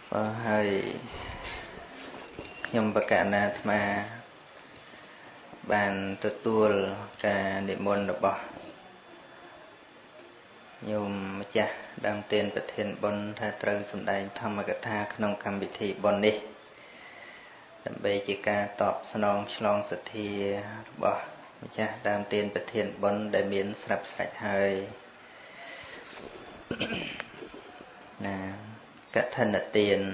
ហើយខ្ញុំបកណាអាត្មាបានទទួលការនិមន្តរបស់ញោមម្ចាស់ដើមទានប្រធានបុណ្យថាត្រូវសម្ដែងធម្មកថាក្នុងកម្មវិធីបុណ្យនេះដើម្បីជាការតបស្នងឆ្លងសទ្ធារបស់ម្ចាស់ដើមទានប្រធានបុណ្យដែលមានស្រាប់ស្រេចហើយណាកឋិនទាន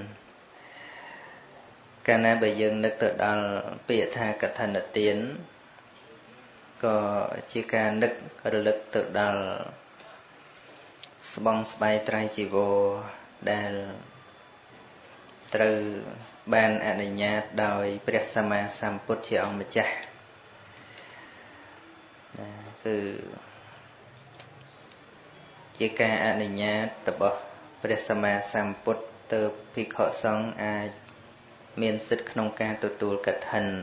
កាលណាបើយើងនឹកទៅដល់ពាក្យថាកឋិនទានក៏ជាការនឹករលឹកទៅដល់ស្បង់ស្បៃត្រៃជីវរដែលត្រូវបានអនុញ្ញាតដោយព្រះសម្មាសម្ពុទ្ធជាអង្គម្ចាស់គឺជាការអនុញ្ញាតរបស់ព្រះសម្មាសម្ពុទ្ធទៅភិក្ខុសង្ឃអាចមានសិទ្ធិក្នុងការទទួលកឋិន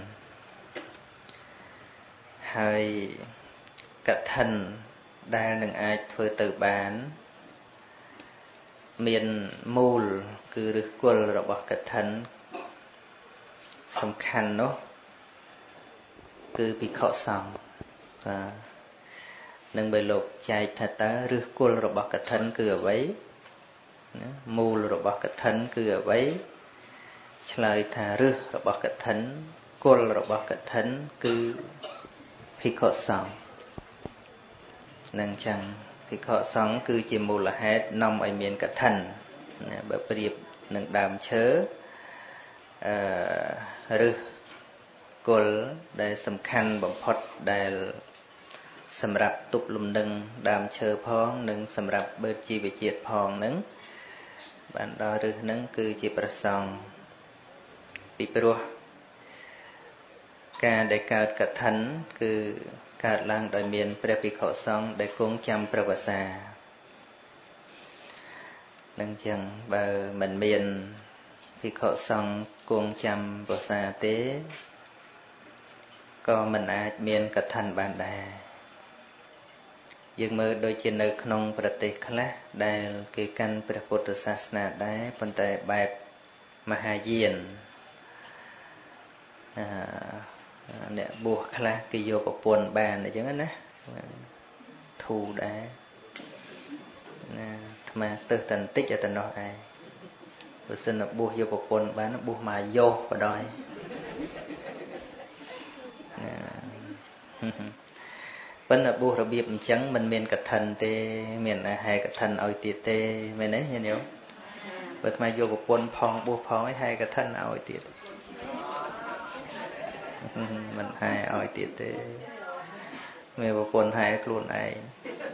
ហើយកឋិនដែលនឹងអាចធ្វើទៅបានមានមូលគឺឫសគល់របស់កឋិនសំខាន់នោះគឺភិក្ខុសង្ឃបាទនឹងបើលោកចែកថាតើឫសគល់របស់កឋិនគឺអ្វីមូលរបស់កឋិនគឺអ្វីឆ្លើយថាឫសរបស់កឋិនគល់របស់កឋិនគឺភិក្ខុសង្ឃនឹងចឹងភិក្ខុសង្ឃគឺជាមូលហេតុនាំឲ្យមានកឋិនបើប្រៀបនឹងដើមឈើឫសគល់ដែលសំខាន់បំផុតដែលសម្រាប់ទប់លំនឹងដើមឈើផងនិងសម្រាប់បឺតជីវជាតិផងហ្នឹងបានដល់ឫសហ្នឹងគឺជាប្រសង់ពីព្រោះការដែលកើតកឋិនគឺកើតឡើងដោយមានព្រះភិក្ខុសង្ឃដែលគង់ចាំប្រវសានឹងចឹងបើមិនមានភិក្ខុសង្ឃគង់ចាំប្រវសាទេក៏មិនអាចមានកឋិនបានដែរយើងមើលដូចជានៅក្នុងប្រទេសខ្លះដែលគេកាន់ព្រះពុទ្ធសាសនាដែរប៉ុន្តែបែបមហាយានអ្នកបួសខ្លះគេយកប្រពន្ធបានអញ្ចឹងណាធូរដែរណាអាត្មាទៅតែបន្តិចតែនោះឯងបើសិនបួសយកប្រពន្ធបានបួសមកយោបដ ாய் ប៉ុន្តែបួសរបៀបអញ្ចឹងមិនមានកឋិនទេមានអាហែកឋិនឲ្យទៀតទេមែនទេញាតិញោមបើអាត្មាយកប្រពន្ធផងបួសផងឲ្យហែកឋិនឲ្យទៀតមិនហែឲ្យទៀតទេមានប្រពន្ធហែខ្លួនឯង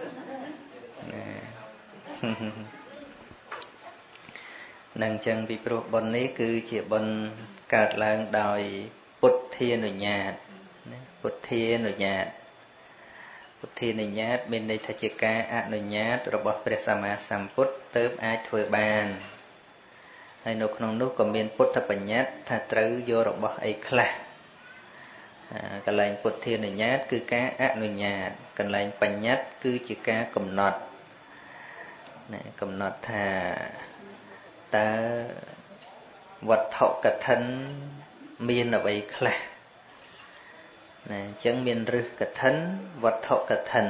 នឹងចឹងពីព្រោះបុណ្យនេះគឺជាបុណ្យកើតឡើងដោយពុទ្ធានុញ្ញាតណាពុទ្ធានុញ្ញាតពុទ្ធានុញ្ញាតមានន័យថាជាការអនុញ្ញាតរបស់ព្រះសម្មាសម្ពុទ្ធទើបអាចធ្វើបានហើយនៅក្នុងនោះក៏មានពុទ្ធបញ្ញត្តិថាត្រូវយករបស់អីខ្លះកន្លែងពុទ្ធានុញ្ញាតគឺការអនុញ្ញាតកន្លែងបញ្ញត្តិគឺជាការកំណត់កំណត់ថាតើវត្ថុកឋិនមានអ្វីខ្លះណាអញ្ចឹងមានឫសកឋិនវត្ថុកឋិន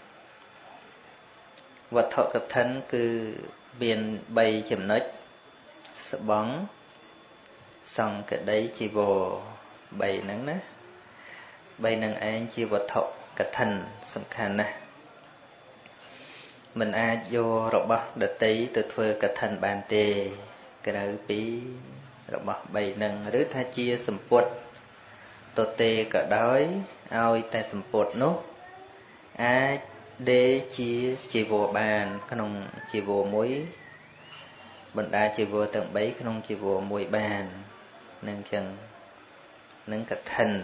វត្ថុកឋិនគឺមាន3ចំណុចស្បង់សង្កដីជីវរ3ហ្នឹងណា3ហ្នឹងឯងជាវត្ថុកឋិនសំខាន់ណាស់មិនអាចយករបស់ដតីទៅធ្វើកឋិនបានទេក្រៅពីរបស់3ហ្នឹងឬថាជាសម្ពុតទទេក៏ដោយឲ្យតែសម្ពុតនោះអាចដេរជាជីវរបានក្នុងជីវរមួយបណ្ដាជីវរទាំង3ក្នុងជីវរមួយបាននឹងចឹងនឹងកឋិន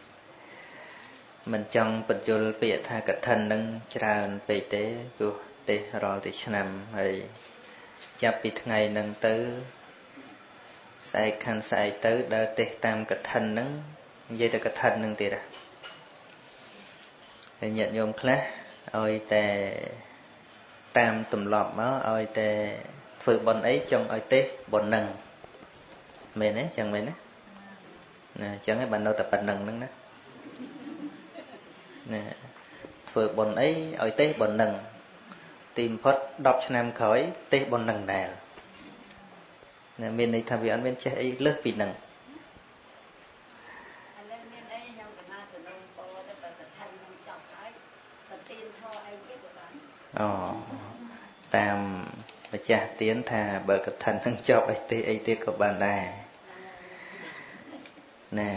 មិនចង់បញ្យលពាក្យថាកឋិននឹងច្រើនពេកទេព្រោះទេសរាល់តែឆ្នាំហើយចាប់ពីថ្ងៃហ្នឹងទៅស្អែកខាន់ស្អែកទៅដើរទេសតាមកឋិនហ្នឹងនិយាយតែកឋិនហ្នឹងទៀតហើយញាតិញោមខ្លះឲ្យតែតាមទម្លាប់មកឲ្យតែធ្វើបុណ្យអីចង់ឲ្យទេសបុណ្យហ្នឹងមែនទេចឹងមែនទេណាចឹងឯងបាននៅតែប៉ុណ្្នឹងហ្នឹងណាណាធ្វើបុណ្យអីឲ្យទេបុណ្យហ្នឹងទីបំផុត10ឆ្នាំក្រោយទេបុណ្យហ្នឹងដែរណាមានន័យថាវាអត់មានចេះអីលើសពីហ្នឹងអូតាមម្ចាស់ទៀនថាបើកឋិននឹងចប់អីទៀតក៏បានដែរណា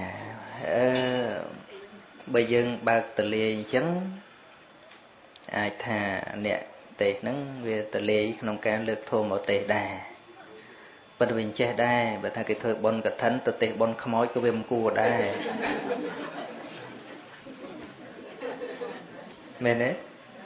បើយើងបើកតលាយអញ្ចឹងអាចថាអ្នកទេសហ្នឹងវាតលាយក្នុងការលើកធម៌មកទេសដែរប៉ុន្តែវាចេះដែរបើថាគេធ្វើបុណ្យកឋិនទៅទេសបុណ្យខ្មោចក៏វាមិនគួរដែរមែនទេ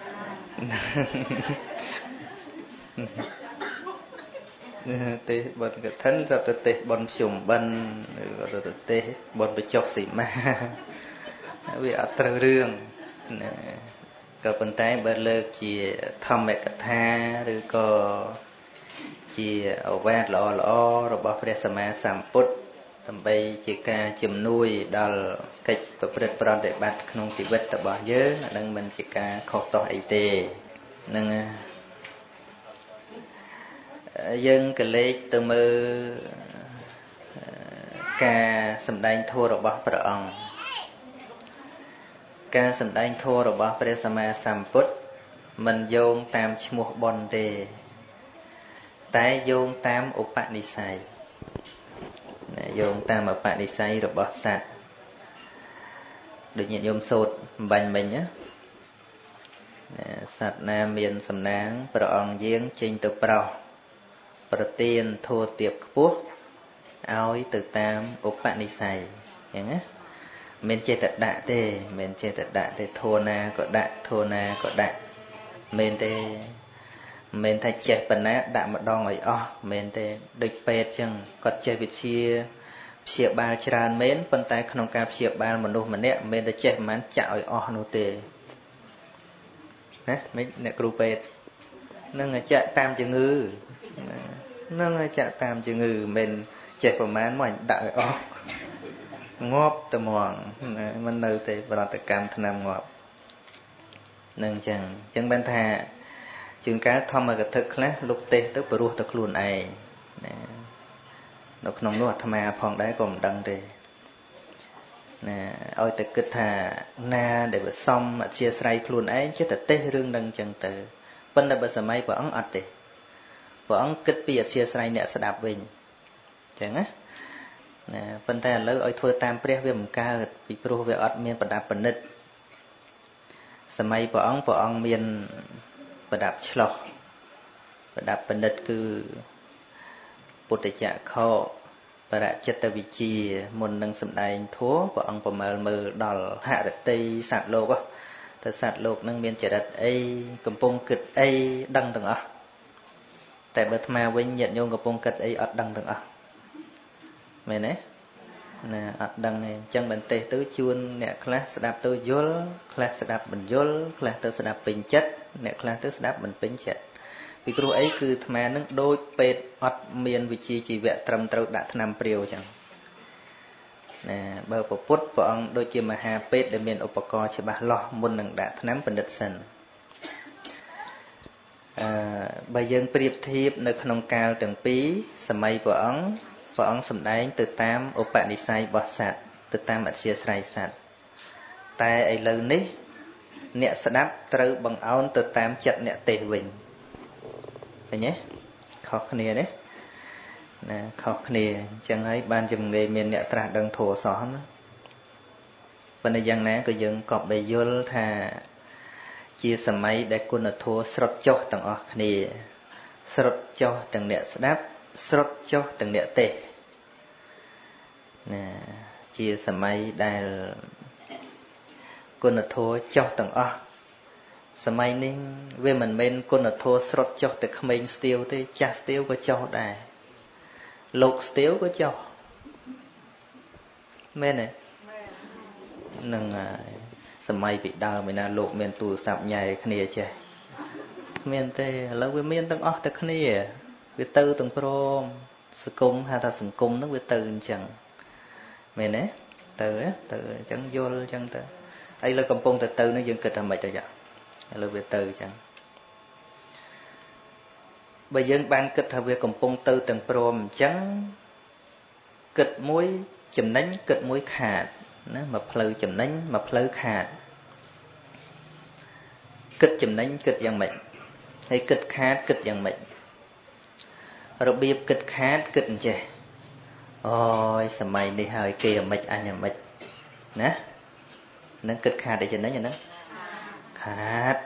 ទេសបុណ្យកឋិនទៅទេសបុណ្យភ្ជុំបិណ្ឌឬក៏ទៅទេសបុណ្យបញ្ចុះសីមាវាអត់ត្រូវរឿងណាក៏ប៉ុន្តែបើលើកជាធម្មកថាឬក៏ជាឱវាទល្អៗរបស់ព្រះសម្មាសម្ពុទ្ធដើម្បីជាការជំនួយដល់កិច្ចប្រព្រឹត្តប្រតិបត្តិក្នុងជីវិតរបស់យើងអានឹងមិនជាការខុសទាស់អីទេនឹងយើងក៏លេចទៅមើលការសម្ដែងធម៌របស់ព្រះអង្គការសម្ដែងធម៌របស់ព្រះសម្មាសម្ពុទ្ធមិនយោងតាមឈ្មោះបុណ្យទេតែយោងតាមឧបនិស្ស័យយោងតាមឧបនិស្ស័យរបស់សត្វដូចញាតិញោមសូត្រអំបញ្ញមិញណាសត្វណាមានសំណាងព្រះអង្គយាងចេញទៅប្រោសប្រទានធัวទៀបខ្ពស់ឲ្យទៅតាមឧបនិស្ស័យអញ្ចឹងណាមិនចេះតែដាក់ទេមិនចេះតែដាក់ទេធัวណាក៏ដាក់ធัวណាក៏ដាក់មិនទេមិនថាចេះប៉ុណ្ណាដាក់ម្ដងឲ្យអស់មិនទេដូចពេទ្យអញ្ចឹងគាត់ចេះវិទ្យាព្យាបាលច្រើនមែនប៉ុន្តែក្នុងការព្យាបាលមនុស្សម្នាក់មិនតែចេះប្រហែលចាក់ឲ្យអស់នោះទេណាមិនអ្នកគ្រូពេទ្យនឹងចាក់តាមជំងឺនឹងចាក់តាមជំងឺមិនចេះប្រហែលមកដាក់ឲ្យអស់ងាប់តែហ្មងមិននៅទេប្រតិកម្មថ្នាំងាប់នឹងអញ្ចឹងបានថាជាងការធម្មកថាខ្លះលោកទេសទៅព្រោះតែខ្លួនឯងណានៅក្នុងនោះអាត្មាផងដែរក៏មិនដឹងទេណាឲ្យតែគិតថាណាដែលវាសមអធិស្ឋ័យខ្លួនឯងចិត្តតែទេសរឿងនឹងអញ្ចឹងទៅប៉ុន្តែបើសម័យព្រះអង្គអត់ទេព្រះអង្គគិតពីអធិស្ឋ័យអ្នកស្ដាប់វិញអញ្ចឹងណាប៉ុន្តែឥឡូវឲ្យធ្វើតាមព្រះវាមិនកើតពីព្រោះវាអត់មានប្រដាប់ប្រណិតសម័យព្រះអង្គមានប្រដាប់ឆ្លោះប្រដាប់ប្រណិតគឺពុទ្ធចក្ខុបរចិត្តវិជ្ជាមុននឹងសម្ដែងធម៌ព្រះអង្គប្រមើលមើលដល់ហឫទ័យសត្វលោកទៅសត្វលោកនឹងមានចរិតអីកំពុងគិតអីដឹងទាំងអស់តែបើអាត្មាវិញញាតិញោមកំពុងគិតអីអត់ដឹងទាំងអស់មែនទេណាអត់ដឹងទេអញ្ចឹងបន្តិចទៅជួនអ្នកខ្លះស្ដាប់ទៅយល់ខ្លះស្ដាប់មិនយល់ខ្លះទៅស្ដាប់ពេញចិត្តអ្នកខ្លះទៅស្ដាប់មិនពេញចិត្តពីព្រោះអីគឺអាត្មានឹងដូចពេទ្យអត់មានវិជ្ជាជីវៈត្រឹមត្រូវដាក់ថ្នាំព្រាវអញ្ចឹងណាបើពុទ្ធព្រះអង្គដូចជាមហាពេទ្យដែលមានឧបករណ៍ច្បាស់លាស់មុននឹងដាក់ថ្នាំពិនិត្យសិនបើយើងប្រៀបធៀបនៅក្នុងកាលទាំងពីរសម័យព្រះអង្គសម្ដែងទៅតាមឧបនិស្ស័យរបស់សត្វទៅតាមអធ្យាស្រ័យសត្វតែឥឡូវនេះអ្នកស្ដាប់ត្រូវបង្អោនទៅតាមចិត្តអ្នកទេសវិញឃើញទេខុសគ្នាទេណាខុសគ្នាអញ្ចឹងហើយបានជាងាយមានអ្នកត្រាស់ដឹងធម៌សោះណាប៉ុន្តែយ៉ាងណាក៏យើងក៏បីយល់ថាជាសម័យដែលគុណធម៌ស្រុតចុះទាំងអស់គ្នាស្រុតចុះទាំងអ្នកស្ដាប់ស្រុតចុះទាំងអ្នកទេសណាជាសម័យដែលគុណធម៌ចុះទាំងអស់សម័យនេះវាមិនមែនគុណធម៌ស្រុតចុះតែក្មេងស្ទាវទេចាស់ស្ទាវក៏ចុះដែរលោកស្ទាវក៏ចុះមែនទេនឹងសម័យពីដើមឯណាលោកមានទូរស័ព្ទញ៉ែគ្នាចេះគ្មានទេឥឡូវវាមានទាំងអស់តែគ្នាវាទៅទាំងព្រមសង្គមហៅថាសង្គមហ្នឹងវាទៅអញ្ចឹងមែនទេទៅអញ្ចឹងយល់អញ្ចឹងទៅឥឡូវកំពុងទៅនេះយើងគិតថាម៉េចទៅចាឥឡូវវាទៅអញ្ចឹងបើយើងបានគិតថាវាកំពុងទៅទាំងព្រមអញ្ចឹងគិតមួយចំណេញគិតមួយខាតណាមកផ្លូវចំណេញមកផ្លូវខាតគិតចំណេញគិតយ៉ាងម៉េចហើយគិតខាតគិតយ៉ាងម៉េចរបៀបគិតខាតគិតអញ្ចេះអូយសម័យនេះហើយគេអាម៉េចអញអាម៉េចណានឹងគិតខាតតែចំណេញអាហ្នឹងខាត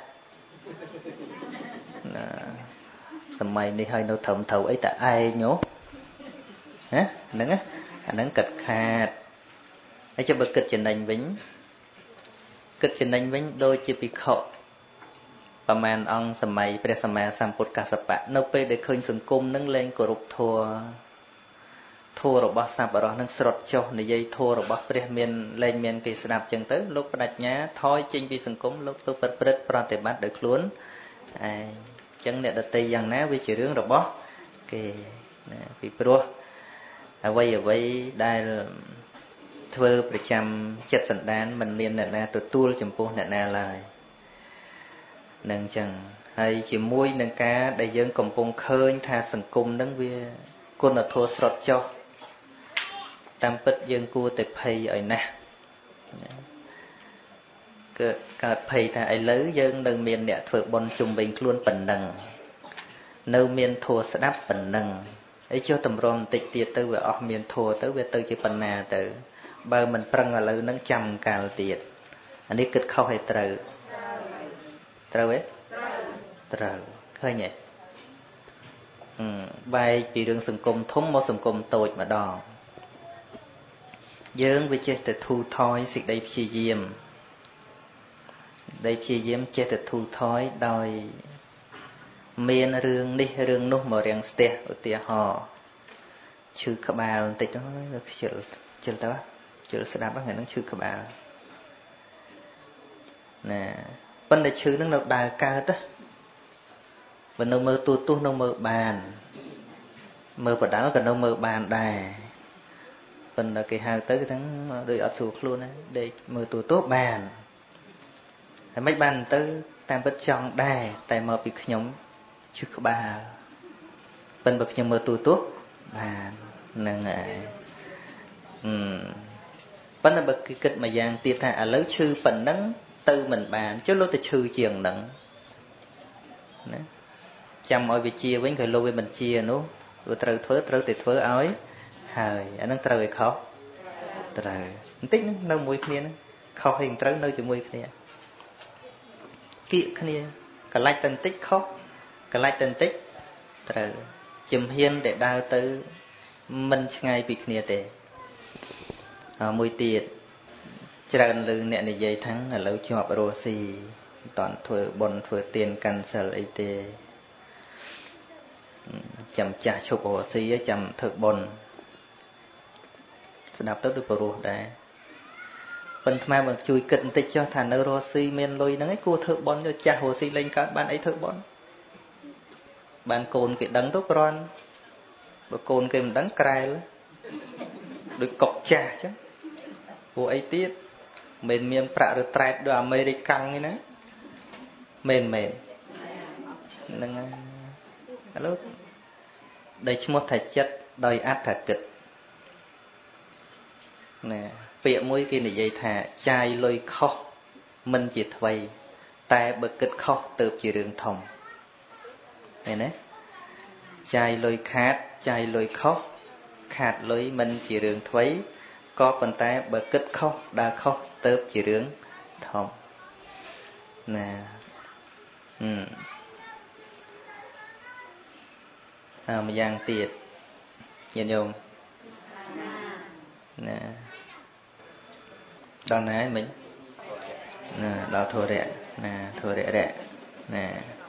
ណាសម័យនេះហើយនៅត្រឹមត្រូវអីតែឯងហ៎ហ្នឹងអាហ្នឹងគិតខាតហើយចុះបើគិតចំណេញវិញគិតចំណេញវិញដូចជាភិក្ខុប្រមាណអង្គសម័យព្រះសម្មាសម្ពុទ្ធកស្សបៈនៅពេលដែលឃើញសង្គមនឹងលែងគោរពធម៌របស់សប្បុរសនឹងស្រុតចុះនិយាយធម៌របស់ព្រះមានលែងមានគេស្ដាប់ចឹងទៅលោកបដិញ្ញាថយចេញពីសង្គមលោកទៅប្រព្រឹត្តប្រតិបត្តិដោយខ្លួនឯងចឹងអ្នកដតីយ៉ាងណាវាជារឿងរបស់គេណាពីព្រោះអ្វីដែលធ្វើប្រចាំចិត្តសន្តានមិនមានអ្នកណាទទួលចំពោះអ្នកណាឡើយនឹងចឹងហើយជាមួយនឹងការដែលយើងកំពុងឃើញថាសង្គមនឹងវាគុណធម៌ស្រុតចុះតាមពិតយើងគួរតែភ័យឲ្យណាស់កើតភ័យថាឥឡូវយើងនៅមានអ្នកធ្វើបុណ្យជុំវិញខ្លួនប៉ុណ្ណឹងនៅមានធម៌ស្ដាប់ប៉ុណ្ណឹងហើយចុះតម្រាំបន្តិចទៀតទៅវាអស់មានធម៌ទៅវាទៅជាបណ្ណាទៅបើមិនប្រឹងឥឡូវហ្នឹងចាំកាលទៀតអានេះគិតខុសឲ្យត្រូវទេត្រូវឃើញទេបែកពីរឿងសង្គមធំមកសង្គមតូចម្ដងយើងវាចេះតែធូរថយសេចក្តីព្យាយាមចេះតែធូរថយដោយមានរឿងនេះរឿងនោះមករាំងស្ទះឧទាហរណ៍ឈឺក្បាលបន្តិចទៅវាខ្ជិលទៅជិលស្ដាប់ហ្នឹងហ្នឹងឈឺក្បាលណាប៉ុន្តែឈឺហ្នឹងនៅដើរកើតបើនៅមើលទូទស្សន៍នៅមើលបានមើលបដាល់ក៏នៅមើលបានដែរប៉ុន្តែគេហៅទៅគេថាដូចអត់ស្រួលខ្លួនណាដេកមើលទូទស្សន៍បានហើយមិនបានទៅតាមពិតចង់ដែរតែមកពីខ្ញុំឈឺក្បាលប៉ុន្តែបើខ្ញុំមើលទូទស្សន៍បានហ្នឹងហើយប៉ុន្តែបើគេគិតម្យ៉ាងទៀតថាឥឡូវឈឺប៉ុណ្ណឹងទៅមិនបានចុះលោកទៅឈឺជាងហ្នឹងណាចាំឲ្យវាជាវិញក៏លោកវាមិនជានោះវាត្រូវតែធ្វើឲ្យហើយអានឹងត្រូវឲ្យខុសត្រូវបន្តិចនៅមួយគ្នាហ្នឹងខុសហើយត្រូវនៅជាមួយគ្នាគៀកគ្នាកលាច់ទៅបន្តិចខុសកលាច់ទៅបន្តិចត្រូវជំហានដែលដើរទៅមិនឆ្ងាយពីគ្នាទេមួយទៀតច្រើនលើអ្នកនិយាយថាឥឡូវជាប់រស់ស៊ីមិនតាន់ធ្វើបុណ្យធ្វើទានកាន់សិលអីទេចាំចាស់ឈប់រស់ស៊ីចាំធ្វើបុណ្យស្ដាប់ទៅដូចព្រោះដែរប៉ុន្តែបើជួយគិតបន្តិចចុះថានៅរស់ស៊ីមានលុយហ្នឹងឯងគួរធ្វើបុណ្យទៅចាស់រស់ស៊ីលេងកើតបានអីធ្វើបុណ្យបានកូនគេដឹងទៅគ្រាន់បើកូនគេមិនដឹងក្រែលដូចកុកចាស់អញ្ចឹងពួកអីទៀតមិនមានប្រាក់ឬត្រែតដូចអាមេរិកាំងទេណាមែនហ្នឹងហើយឥឡូវដែលឈ្មោះថាចិត្តដោយអត្ថកិច្ចណាពាក្យមួយគេនិយាយថាចាយលុយខុសមិនជាថ្មីតែបើគិតខុសទៅជារឿងធំឃើញទេចាយលុយខាតចាយលុយខុសខាតលុយមិនជារឿងថ្មីក៏ប៉ុន្តែបើគិតខុសដើរខុសទៅជារឿងធំណាម្យ៉ាងទៀតញាតិញោមណាដល់ណាមិញណាដល់ធរៈណាធរៈរៈណា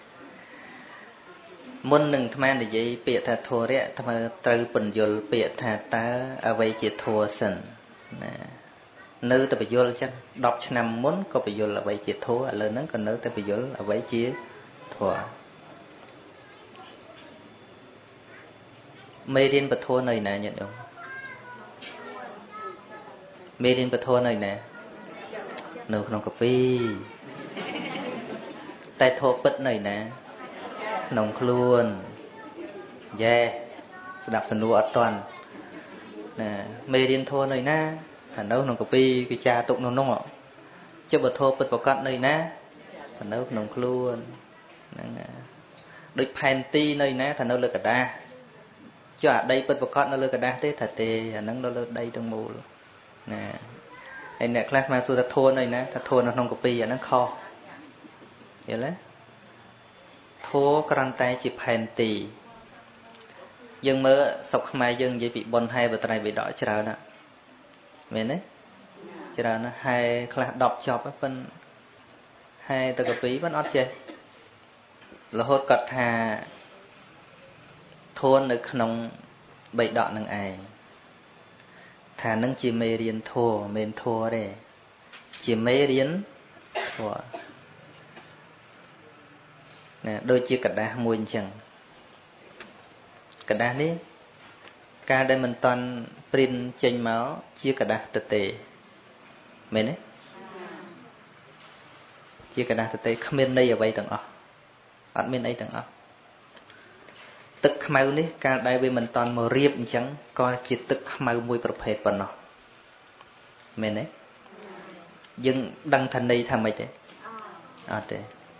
មុននឹងអាត្មានិយាយពាក្យថាធរៈអាត្មាត្រូវពន្យល់ពាក្យថាតើអ្វីជាធัวសិនណានៅតែពន្យល់ចឹង10ឆ្នាំមុនក៏ពន្យល់អ្វីជាធัวឥឡូវហ្នឹងក៏នៅតែពន្យល់អ្វីជាធัวមេរៀនពធនៅណាញាតិញោមមេរៀនពធនៅណានៅក្នុងកាពីតែធម៌ពិតនៅណាក្នុងខ្លួនយ៉ែស្ដាប់សំណួរអត់តាន់ណាមេរៀនធម៌នៅណាថានៅក្នុងកាពីគឺចាទុកនៅនោះចុះពធពិតប្រកបនៅណាថានៅក្នុងខ្លួនហ្នឹងណាដូចផែនទីនៅណាថានៅលើกระดาษចុះអាដីពិតប្រកបនៅលើกระดาษទេថាទេអាហ្នឹងនៅលើដីទាំងមូលណាហើយអ្នកខ្លះមកសួរថាធួនៅណាថាធួនៅក្នុងកាពីអាហ្នឹងខុសយល់ទេធួគ្រាន់តែជាផែនទីយើងមើលស្រុកខ្មែរយើងនិយាយពីបុណ្យហែបត្រៃបិដកច្រើនណាមែនទេច្រើនណាហែខ្លះ10ចប់ប៉ុន្តែហែទៅកាពីប៉ុន្តែអត់ចេះរហូតគាត់ថាធួនៅក្នុងបិដកនឹងឯងថានឹងជាមេរៀនធัวមិនធัวទេជាមេរៀនធัวណាដូចជាกระดาษមួយអញ្ចឹងกระดาษនេះកាលដែលមិនតាន់ព្រិនចេញមកជាกระดาษទទេមែនទេជាกระดาษទទេគ្មានន័យអ្វីទាំងអស់អត់មានអីទាំងអស់ទឹកខ្មៅនេះកាលដែលវាមិនតាន់មករៀបអញ្ចឹងក៏ជាទឹកខ្មៅមួយប្រភេទប៉ុណ្ណោះមែនទេយើងដឹងថាន័យថាម៉េចទេអត់ទេ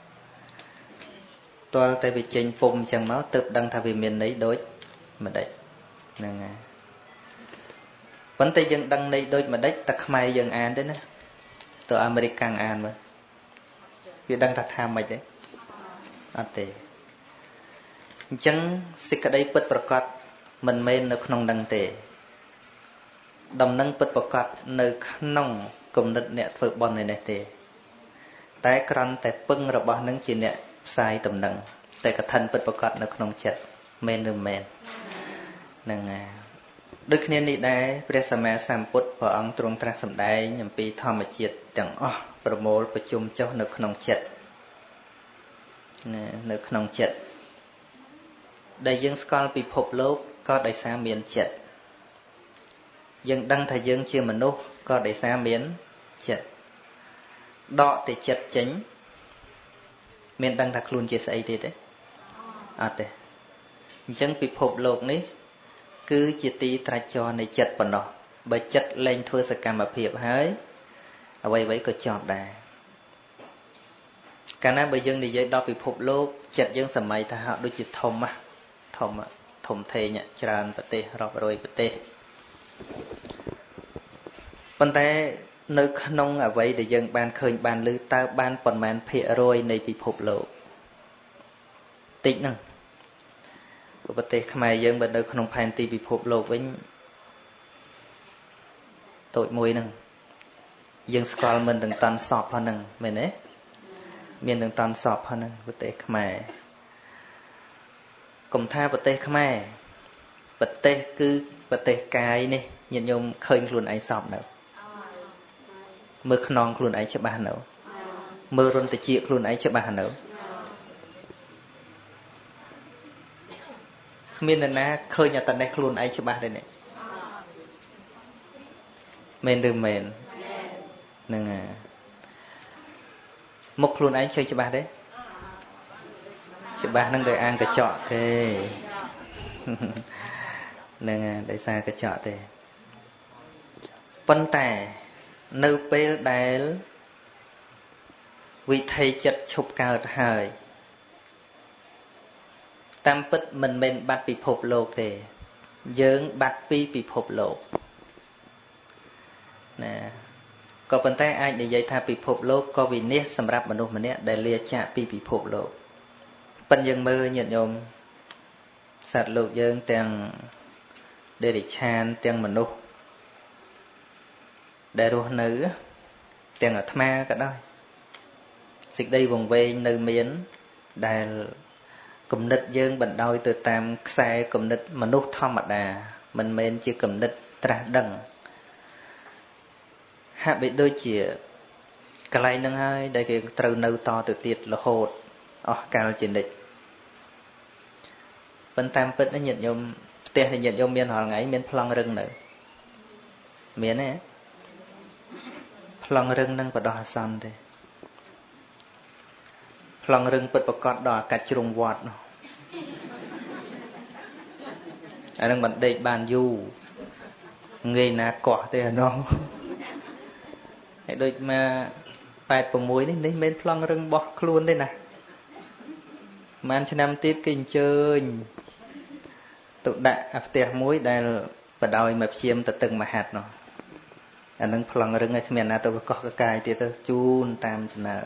តើតែវាចេញពុំអញ្ចឹងមកទើបដឹងថាវាមានន័យដូចម្ដេចហ្នឹងហើយប៉ុន្តែយើងដឹងន័យដូចម្ដេចតែខ្មែរយើងអានទេណាទៅអាមេរិកកាំងអានមើលវាដឹងថាម៉េចទេអត់ទេអញ្ចឹងសេចក្តីពិតប្រកបមិនមែននៅក្នុងនឹងទេដំណឹងពិតប្រកបនៅក្នុងគំនិតអ្នកធ្វើបុណ្យនេះទេតែគ្រាន់តែពឹងរបស់នឹងជាអ្នកផ្សាយដំណឹងតែកថាពិតប្រកបនៅក្នុងចិត្តមែនឬមែនហ្នឹងហើយដូចគ្នានេះដែរព្រះសម្មាសម្ពុទ្ធព្រះអង្គទ្រង់ត្រាស់សម្ដែងអំពីធម្មជាតិទាំងអស់ប្រមូលប្រជុំចុះនៅក្នុងចិត្តនៅក្នុងចិត្តដែលយើងស្គាល់ពិភពលោកក៏ដោយសារមានចិត្តយើងដឹងថាយើងជាមនុស្សក៏ដោយសារមានចិត្តដកតែចិត្តចេញមានដឹងថាខ្លួនជាស្អីទៀតទេអត់ទេអញ្ចឹងពិភពលោកនេះគឺជាទីត្រាច់ចរនៃចិត្តប៉ុណ្ណោះបើចិត្តលែងធ្វើសកម្មភាពហើយអ្វីៗក៏ចប់ដែរកាលណាបើយើងនិយាយដល់ពិភពលោកចិត្តយើងសម័យថាហាក់ដូចជាធំធេងច្រើនប្រទេសរាប់រយប្រទេសប៉ុន្តែនៅក្នុងអ្វីដែលយើងបានឃើញបានឮតើបានប៉ុន្មានភាគរយនៃពិភពលោកតិចហ្នឹងប្រទេសខ្មែរយើងបើនៅក្នុងផែនទីពិភពលោកវិញតូចមួយហ្នឹងយើងស្គាល់មិនទាំងតន់សពហ្នឹងមែនទេមានទាំងតន់សពហ្នឹងប្រទេសខ្មែរកុំថាប្រទេសខ្មែរប្រទេសគឺប្រទេសកាយនេះញាតិញោមឃើញខ្លួនឯងសពនៅមើលខ្នងខ្លួនឯងច្បាស់នៅមើលរន្ធជាខ្លួនឯងច្បាស់នៅគ្មាននរណាឃើញអត្តនៈខ្លួនឯងច្បាស់ទេនេះមែនឬមែនហ្នឹងហើយមុខខ្លួនឯងឃើញច្បាស់ទេច្បាស់ហ្នឹងដោយអាងកញ្ចក់ទេហ្នឹងហើយដោយសារកញ្ចក់ទេប៉ុន្តែនៅពេលដែលវិថីចិត្តឈប់កើតហើយតាមពិតមិនមែនបាត់ពិភពលោកទេយើងបាត់ពីពិភពលោកណាក៏ប៉ុន្តែអាចនិយាយថាពិភពលោកក៏វិនាសសម្រាប់មនុស្សម្នាក់ដែលលាចាកពីពិភពលោកប៉ិនយើងមើលញាតិញោមសត្វលោកយើងទាំងដេរិឆានទាំងមនុស្សដែលរស់នៅទាំងអាត្មាក៏ដោយសេចក្តីវង្វេងនៅមានដែលគំនិតយើងបណ្ដោយទៅតាមខ្សែគំនិតមនុស្សធម្មតាមិនមែនជាគំនិតត្រាស់ដឹងហាក់បីដូចជាកន្លែងហ្នឹងហើយដែលគេត្រូវនៅតទៅទៀតរហូតអស់កលជានិច្ចប៉ុន្តែតាមពិតញាតិញោមផ្ទះញាតិញោមមានរាល់ថ្ងៃមានប្លង់រឹងនៅមានទេប្លង់រឹងនឹងបដោះអាសន្នទេប្លង់រឹងពិតប្រកបដល់អាកាច់ជ្រុងវត្តនោះអានឹងមិនដេកបានយូរងាយណាកោះទេអានោះហើយដូចមក86នេះមិនប្លង់រឹងបោះខ្លួនទេណាប៉ុន្មានឆ្នាំទៀតគេអញ្ជើញទៅដាក់ផ្ទះមួយដែលបដោយមកព្យាមទៅតឹងមហាត់នោះអានឹងប្លង់រឹងឲ្យគ្មានណាទៅកកកកាយទៀតទៅជូនតាមចំណើ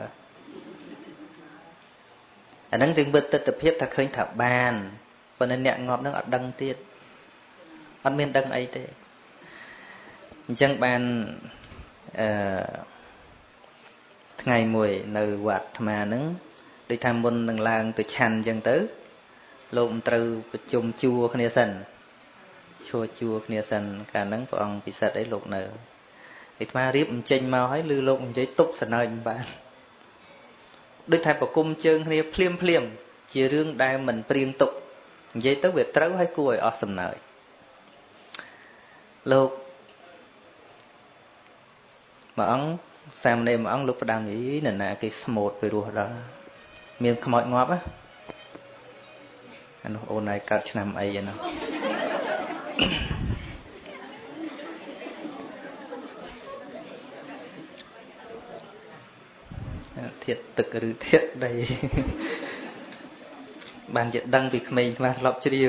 អានឹងទាំងវិទិដ្ឋភាពថាឃើញថាបានប៉ុន្តែអ្នកងាប់នឹងអត់ដឹងទៀតអត់មានដឹងអីទេអញ្ចឹងបានថ្ងៃមួយនៅវត្តអាត្មាហ្នឹងដូចថាមុននឹងឡើងទៅឆាន់អញ្ចឹងទៅលោកមិនត្រូវប្រជុំជួគ្នាសិនជួគ្នាសិនកាលហ្នឹងព្រះអង្គពិសិដ្ឋអីលោកនៅអាត្មារៀបអញ្ចេញមកហើយឬលោកនិយាយទប់សណើចបានដូចថាប្រគុំជើងគ្នាភ្លាមជារឿងដែលមិនព្រៀងទុកនិយាយទៅវាត្រូវហើយគួរឲ្យអស់សំណើចលោកមួយអង្គសាមណេរមួយអង្គលោកផ្ដាំយីនរណាគេស្មូតទៅរស់ដល់មានខ្មោចងាប់អានោះអូនឯងកើតឆ្នាំអីឯនោះធាតុទឹកឬធាតុដីបានជាដឹងពីក្មេងស្មាស្លប់ច្រៀង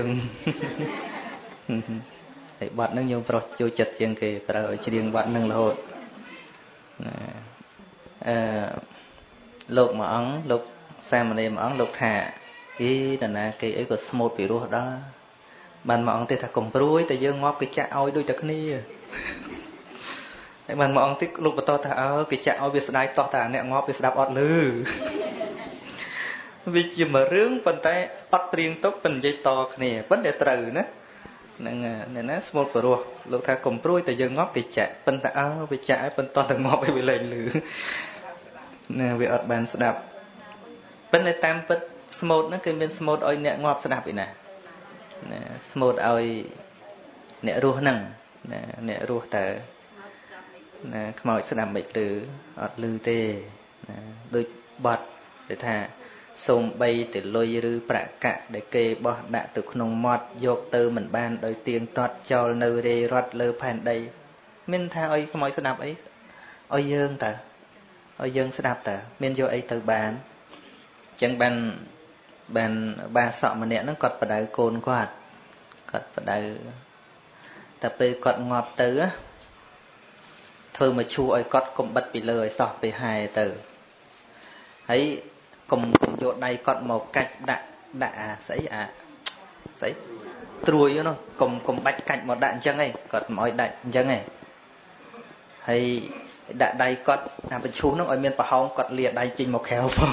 ហើយបាត់ហ្នឹងញោមប្រុសចូលចិត្តជាងគេប្រើឲ្យច្រៀងបាត់ហ្នឹងរហូតលោកមួយអង្គលោកសាមណេរមួយអង្គលោកថាអីនរណាគេអីក៏ស្មូតពីរស់ដល់បានមួយអង្គទៀតថាកុំព្រួយតែយើងងាប់គេចាក់ឲ្យដូចតែគ្នាហើយបានមួយអង្គទៀតលោកបន្តថាគេចាក់ឲ្យវាស្ដាយតោះតែអ្នកងាប់វាស្ដាប់អត់ឮវាជាមួយរឿងប៉ុន្តែអត់ព្រៀងទុកប៉ុន្តែនិយាយតគ្នាប៉ុន្តែត្រូវណាហ្នឹងណាស្មូតព្រោះលោកថាកុំព្រួយតែយើងងាប់គេចាក់ប៉ុន្តែវាចាក់ឲ្យប៉ុន្តែតែងាប់ឲ្យវាលែងឮណាវាអត់បានស្ដាប់ប៉ុន្តែតាមពិតស្មូតហ្នឹងគឺមានស្មូតឲ្យអ្នកងាប់ស្ដាប់ឯណាស្មូតឲ្យអ្នករស់ហ្នឹងណាអ្នករស់តើណាខ្មោចស្ដាប់មិនឮអត់ឮទេណាដូចបាត់ដែលថាសូមបីទៅលុយឬប្រាក់កាក់ដែលគេបោះដាក់ទៅក្នុងមាត់យកទៅមិនបានដោយទៀងទាត់ចោលនៅរេរត់លើផែនដីមានថាឲ្យខ្មោចស្ដាប់អីឲ្យយើងតើឲ្យយើងស្ដាប់តើមានយកអីទៅបានអញ្ចឹងបានបាសកម្នាក់ហ្នឹងគាត់បដៅកូនគាត់បដៅតែពេលគាត់ងាប់ទៅធ្វើមកឈួរឲ្យគាត់កុំបិទពីលើឲ្យសោះពេលហែទៅហើយកុំយកដៃគាត់មកកាច់ដាក់អាស្អីត្រួយនោះកុំបាច់កាច់មកដាក់អញ្ចឹងឯងគាត់មិនឲ្យដាច់អញ្ចឹងឯងហើយដាក់ដៃគាត់អាបញ្ឈូសនោះឲ្យមានប្រហោងគាត់លាដៃចេញមកក្រៅផង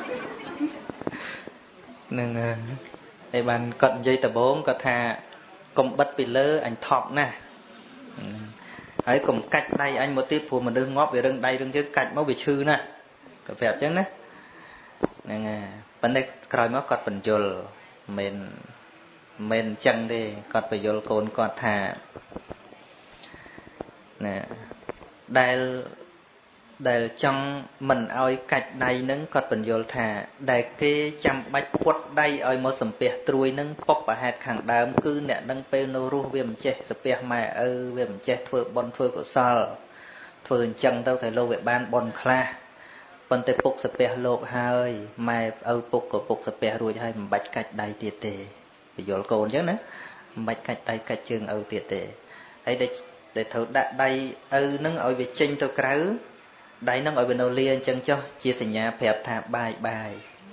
នឹងហើយបានគាត់និយាយដំបូងគាត់ថាកុំបិទពីលើអញថប់ណាស់ហើយកុំកាច់ដៃអញមកទៀតព្រោះមនុស្សងាប់វារឹងដៃរឹងជើងកាច់មកវាឈឺណាស់គាត់ប្រាប់អញ្ចឹងណាហ្នឹងហើយប៉ុន្តែក្រោយមកគាត់បញ្យល់មិនអញ្ចឹងទេគាត់បញ្យល់កូនគាត់ថាណាដែលចង់មិនឲ្យកាច់ដៃនឹងគាត់បញ្យល់ថាដែលគេចាំបាច់ពុតដៃឲ្យមកសំពះត្រួយនឹងពុបប្រហេតុខាងដើមគឺអ្នកនឹងពេលនៅរស់វាមិនចេះសំពះម៉ែឪវាមិនចេះធ្វើបុណ្យធ្វើកុសលធ្វើអញ្ចឹងទៅតែលោកវាបានបុណ្យខ្លះប៉ុន្តែពុកសំពះលោកហើយម៉ែឪពុកក៏ពុកសំពះរួចហើយមិនបាច់កាច់ដៃទៀតទេបញ្យល់កូនអញ្ចឹងណាមិនបាច់កាច់ដៃកាច់ជើងឪទៀតទេហើយដែលត្រូវដាក់ដៃឪនឹងឲ្យវាចេញទៅក្រៅដៃនឹងឲ្យវានៅលាអញ្ចឹងចុះជាសញ្ញាប្រាប់ថាបាយ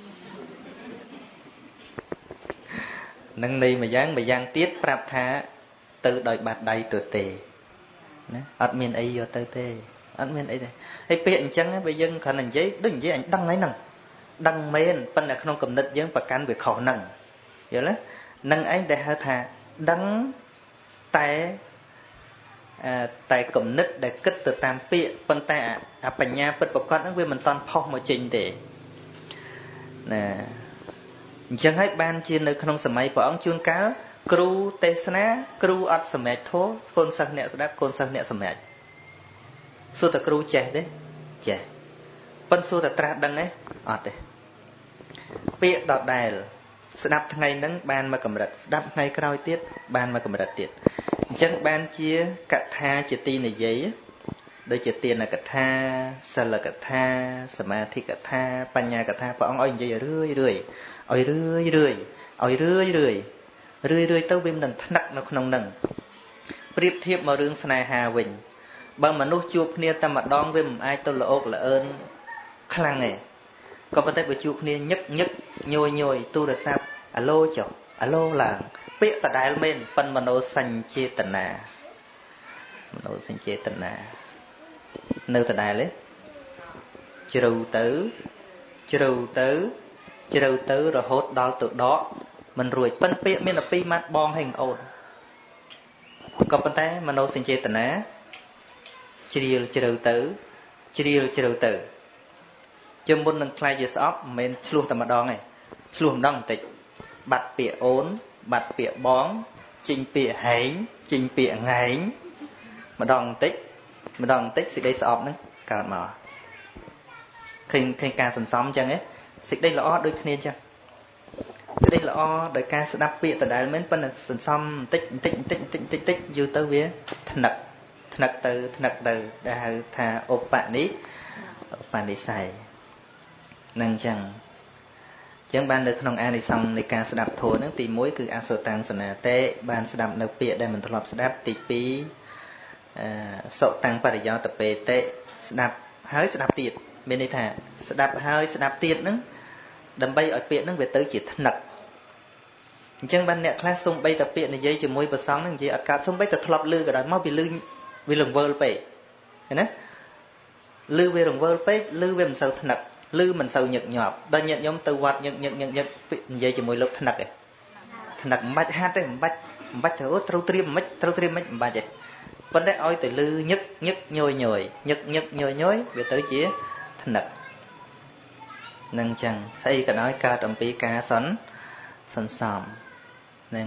នឹងនៃម្យ៉ាងទៀតប្រាប់ថាទៅដោយបាត់ដៃទៅទេណាអត់មានអីយកទៅទេអត់មានអីទេហើយពាក្យអញ្ចឹងបើយើងគ្រាន់តែនិយាយដូចនិយាយអញដឹងហើយហ្នឹងដឹងមែនប៉ុន្តែក្នុងគំនិតយើងប្រកាន់វាខុសហ្នឹងយល់ទេនឹងឯងដែលហៅថាដឹងតែគំនិតដែលគិតទៅតាមពាក្យប៉ុន្តែអាបញ្ញាពិតប្រកបហ្នឹងវាមិនតាន់ផុសមកចេញទេណាអញ្ចឹងហើយបានជានៅក្នុងសម័យព្រះអង្គជួនកាលគ្រូទេសនាគ្រូអត់សម្រេចធម៌កូនសិស្សអ្នកស្ដាប់កូនសិស្សអ្នកសម្រេចសួរតែគ្រូចេះទេចេះប៉ុន្តែសួរតែត្រាស់ដឹងទេអត់ទេពាក្យដដែលស្ដាប់ថ្ងៃហ្នឹងបានមកកម្រិតស្ដាប់ថ្ងៃក្រោយទៀតបានមកកម្រិតទៀតអញ្ចឹងបានជាកថាជាទីនិយាយដូចជាទានកថាសិលកថាសមាធិកថាបញ្ញាកថាព្រះអង្គឲ្យនិយាយរឿយរឿយឲ្យរឿយរឿយឲ្យរឿយរឿយរឿយរឿយទៅវាមិននឹងថ្នាក់នៅក្នុងនឹងប្រៀបធៀបមករឿងស្នេហាវិញបើមនុស្សជួបគ្នាតែម្ដងវាមិនអាចទៅល្អោកល្អើនខ្លាំងទេក៏ប៉ុន្តែបើជួបគ្នាញឹកញឹកញយញយទូរស័ព្ទអាឡូចុះអាឡូឡើងពាក្យដដែលមែនប៉ិនមโนសញ្ចេតនាមโนសញ្ចេតនានៅដដែលទេជ្រៅទៅជ្រៅទៅជ្រៅទៅរហូតដល់ទៅដកមិនរួចប៉ិនពាក្យមានតែពីរម៉ាត់បងហើយអូនក៏ប៉ុន្តែមโนសញ្ចេតនាជ្រាលជ្រៅទៅជ្រាលជ្រៅទៅជុំមុននឹងខ្លាយជាស្អប់មិនមែនឆ្លោះតែម្ដងទេឆ្លោះម្ដងបន្តិចបាត់ពាក្យអូនបាត់ពាក្យបងចេញពាក្យហែងចេញពាក្យងែងម្ដងបន្តិចម្ដងបន្តិចសេចក្តីស្អប់ហ្នឹងកើតមកឃើញការសន្សំអញ្ចឹងទេសេចក្តីល្អដូចគ្នាអញ្ចឹងសេចក្តីល្អដោយការស្ដាប់ពាក្យដដែលមែនប៉ុន្តែសន្សំបន្តិចបន្តិចបន្តិចបន្តិចបន្តិចយូរទៅវាថ្នឹកទៅដែលហៅថាឧបនិស្ស័យនឹងអញ្ចឹងបាននៅក្នុងអានិសង្សនៃការស្ដាប់ធម៌ហ្នឹងទី1គឺអសតាំងសនាតេបានស្ដាប់នៅពាក្យដែលមិនធ្លាប់ស្ដាប់ទី2សុតាំងបរិយោតពេតេស្ដាប់ហើយស្ដាប់ទៀតមានន័យថាស្ដាប់ហើយស្ដាប់ទៀតហ្នឹងដើម្បីឲ្យពាក្យហ្នឹងវាទៅជាថ្នឹកអញ្ចឹងបានអ្នកខ្លះសូម្បីតែពាក្យនិយាយជាមួយព្រះសង្ឃហ្នឹងនិយាយអត់កើតសូម្បីតែធ្លាប់ឮក៏ដោយមកវាឮវារង្វើលពេកឃើញណាឮវារង្វើលពេកឮវាមិនសូវថ្នឹកឮមិនសូវញឹកញាប់ដល់ញាតិញោមទៅវត្តញឹកនិយាយជាមួយលោកថ្នឹកឯងថ្នឹកមិនបាច់ហាត់ទេមិនបាច់ត្រូវត្រៀមមិនមិនបាច់ទេប៉ុន្តែឲ្យតែឮញឹកញយញយវាទៅជាថ្នឹកនឹងអញ្ចឹងស្អីក៏ដោយកើតអំពីការសន្សំហ្នឹង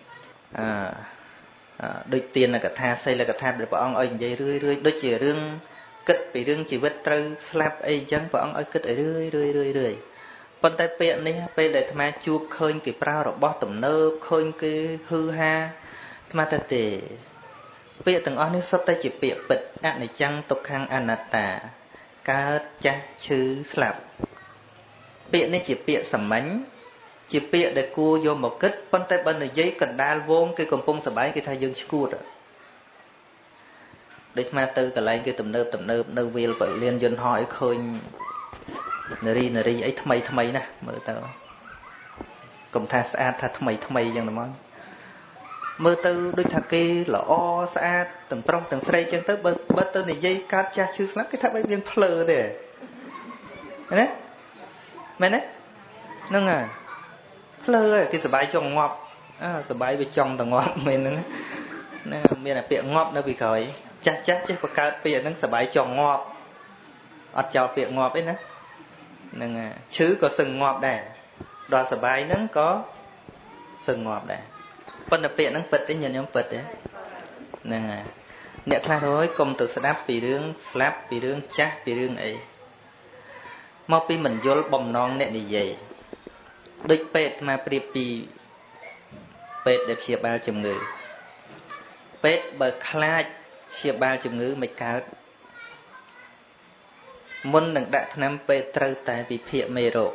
ដូចទានកថាសីលកថាដែលព្រះអង្គឲ្យនិយាយរឿយដូចជារឿងគិតពីរឿងជីវិតត្រូវស្លាប់អីអញ្ចឹងព្រះអង្គឲ្យគិតរឿយប៉ុន្តែពាក្យនេះពេលដែលអាត្មាជួបឃើញគេប្រើរបស់ទំនើបឃើញគេហ៊ឺហាអាត្មាទៅទេពាក្យទាំងអស់នេះសុទ្ធតែជាពាក្យពិតអនិច្ចំទុក្ខំអនត្តាកើតចាស់ឈឺស្លាប់ពាក្យនេះជាពាក្យសាមញ្ញជាពាក្យដែលគួរយកមកគិតប៉ុន្តែបើនិយាយកណ្ដាលវងគេកំពុងសប្បាយគេថាយើងឈួតដូចមកទៅកន្លែងគេទំនើបនៅវាលពលានយន្តហោះឲ្យឃើញនារីអីថ្មីណាមើលទៅកុំថាស្អាតថាថ្មីយ៉ាងណាមកមើលទៅដូចថាគេល្អស្អាតទាំងប្រុសទាំងស្រីចឹងទៅបើទៅនិយាយកាត់ចាស់ឈឺស្លាប់គេថាបែបយើងភ្លើទេណាមែនទេហ្នឹងហើយភ្លើគេសបាយចង់ងាប់សបាយវាចង់តែងាប់មែនហ្នឹងណាមានតែពាក្យងាប់នៅពីក្រោយចាស់ចេះបង្កើតពាក្យហ្នឹងសបាយចង់ងាប់អត់ចោលពាក្យងាប់អីណាហ្នឹងឈឺក៏សឹងងាប់ដែរដល់សបាយហ្នឹងក៏សឹងងាប់ដែរប៉ុន្តែពាក្យហ្នឹងពិតទេញាតិញោមពិតទេហ្នឹងហើយអ្នកខ្លះហើយកុំទៅស្ដាប់ពីរឿងស្លាប់ពីរឿងចាស់ពីរឿងអីមកពីមិនយល់បំណងអ្នកនិយាយដូចពេទ្យអាប្រៀបពីពេទ្យដែលព្យាបាលជំងឺពេទ្យបើខ្លាចព្យាបាលជំងឺមិនកើតមុននឹងដាក់ថ្នាំពេទ្យត្រូវតែវិភាគមេរោគ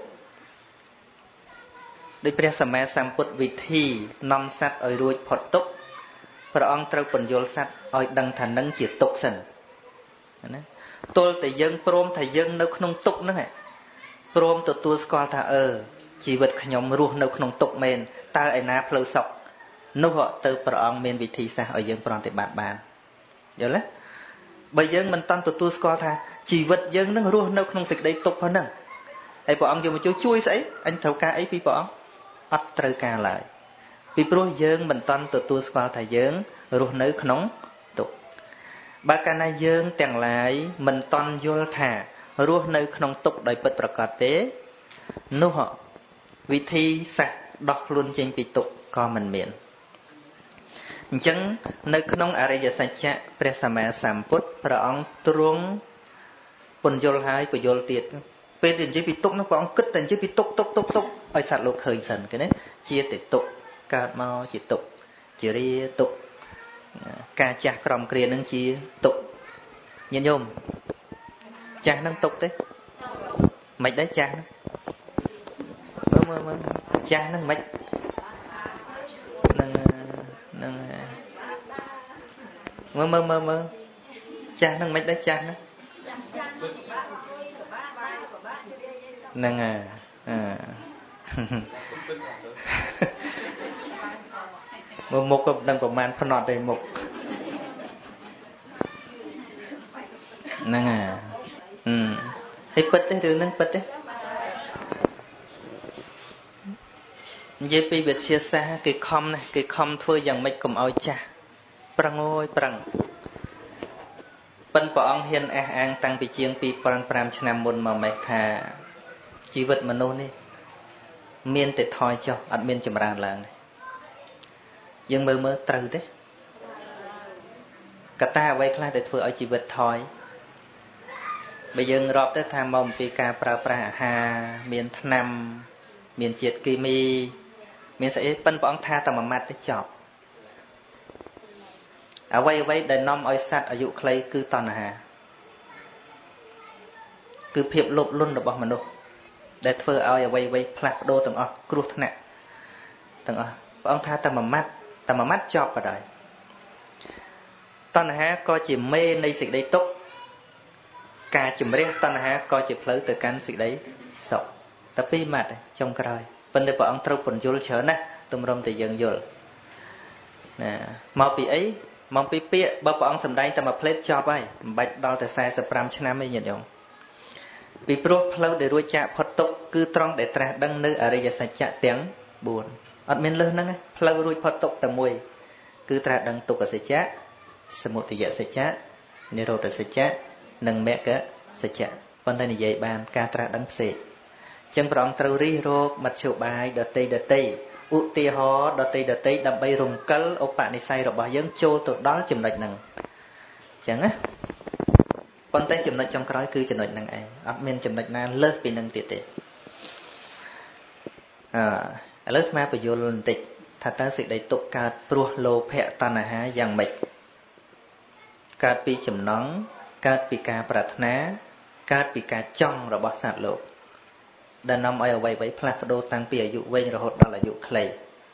ដោយព្រះសម្មាសម្ពុទ្ធវិធីនាំសត្វឲ្យរួចផុតទុក្ខព្រះអង្គត្រូវពន្យល់សត្វឲ្យដឹងថានឹងជាទុក្ខសិនណាទល់តែយើងព្រមថាយើងនៅក្នុងទុក្ខហ្នឹងព្រមទទួលស្គាល់ថាជីវិតខ្ញុំរស់នៅក្នុងទុក្ខមែនតើឯណាផ្លូវសុខនោះទៅព្រះអង្គមានវិធីសាស្ត្រឲ្យយើងប្រតិបត្តិបានយល់ទេបើយើងមិនតន់ទទួលស្គាល់ថាជីវិតយើងនឹងរស់នៅក្នុងសេចក្តីទុក្ខប៉ុណ្ណឹងហើយព្រះអង្គយកមកជួយស្អីអញត្រូវការអីពីព្រះអង្គអត់ត្រូវការឡើយពីព្រោះយើងមិនតន់ទទួលស្គាល់ថាយើងរស់នៅក្នុងទុក្ខបើកាលណាយើងទាំងឡាយមិនតន់យល់ថារស់នៅក្នុងទុក្ខដោយពិតប្រាកដទេនោះវិធីសាស្ត្រដោះខ្លួនចេញពីទុក្ខក៏មិនមានអញ្ចឹងនៅក្នុងអរិយសច្ចៈព្រះសម្មាសម្ពុទ្ធព្រះអង្គទ្រង់ពន្យល់ហើយពន្យល់ទៀតពេលដែលនិយាយពីទុក្ខនោះព្រះអង្គគិតតែនិយាយពីទុក្ខឲ្យសត្វលោកឃើញសិនគេណាជាតែទុក្ខកើតមកជាទុក្ខជារាទុក្ខការចាស់ក្រំគ្រានឹងជាទុក្ខញាតិញោមចាស់នឹងទុក្ខទេមិនដែរចាស់ហ្នឹងមើលចាស់ហ្នឹងមិននឹងមើលចាស់ហ្នឹងមិនដែរចាស់ហ្នឹងហ្នឹងមើលមុខក៏ដឹងប្រមាណភ្នត់ទេមុខហ្នឹងហើយពិតទេរឿងហ្នឹងពិតទេនិយាយពីវិទ្យាសាស្ត្រគេខំណាស់គេខំធ្វើយ៉ាងម៉េចកុំឲ្យចាស់ប្រឹងអើយប្រឹងប៉ិនព្រះអង្គហ៊ានអះអាងតាំងពីជាង 2500 ឆ្នាំមុនមកម៉េះថាជីវិតមនុស្សនេះមានតែថយចុះអត់មានចម្រើនឡើងទេយើងមើលត្រូវទេកត្តាអ្វីខ្លះដែលធ្វើឲ្យជីវិតថយបើយើងរាប់ទៅថាមកអំពីការប្រើប្រាស់អាហារមានថ្នាំមានជាតិគីមីមានស្អីប៉ិនព្រះអង្គថាតែមួយម៉ាត់ទៅចប់អ្វីដែលនាំឲ្យសត្វអាយុខ្លីគឺតណ្ហាគឺភាពលោភលន់របស់មនុស្សដែលធ្វើឲ្យអ្វីផ្លាស់ប្ដូរទាំងអស់គ្រោះថ្នាក់ទាំងអស់ព្រះអង្គថាតែមួយម៉ាត់ចប់បណ្ដោយតណ្ហាក៏ជាមេនៃសេចក្តីទុក្ខការជំរះតណ្ហាក៏ជាផ្លូវទៅកាន់សេចក្តីសុខតែពីរម៉ាត់ចុងក្រោយប៉ុន្តែព្រះអង្គត្រូវពន្យល់ច្រើនណាស់ទម្រាំតែយើងយល់ណាមកពីអីមកពីពាក្យបើព្រះអង្គសម្ដែងតែមួយផ្លេតចប់ហើយមិនបាច់ដល់តែ45ឆ្នាំទេញាតិញោមពីព្រោះផ្លូវដែលរួចចាកផុតទុក្ខគឺត្រង់ដែលត្រាស់ដឹងនៅអរិយសច្ចៈទាំង4អត់មានលើសហ្នឹងផ្លូវរួចផុតទុក្ខតែមួយគឺត្រាស់ដឹងទុក្ខសច្ចៈសមុទយសច្ចៈនិរោធសច្ចៈនិងមគ្គសច្ចៈប៉ុន្តែនិយាយបានការត្រាស់ដឹងផ្សេងអញ្ចឹងព្រះអង្គត្រូវរិះរកមធ្យោបាយដតីឧទាហរណ៍ដតីដើម្បីរំកិលឧបនិស្ស័យរបស់យើងចូលទៅដល់ចំណុចហ្នឹងអញ្ចឹងណាប៉ុន្តែចំណុចចុងក្រោយគឺចំណុចហ្នឹងឯងអត់មានចំណុចណាលើសពីហ្នឹងទៀតទេឥឡូវអាត្មាបញ្យល់បន្តិចថាតើសេចក្តីទុក្ខកើតព្រោះលោភៈតណ្ហាយ៉ាងម៉េចកើតពីចំណង់កើតពីការប្រាថ្នាកើតពីការចង់របស់សត្វលោកដែលនាំឲ្យអ្វីផ្លាស់ប្ដូរតាំងពីអាយុវែងរហូតដល់អាយុខ្លី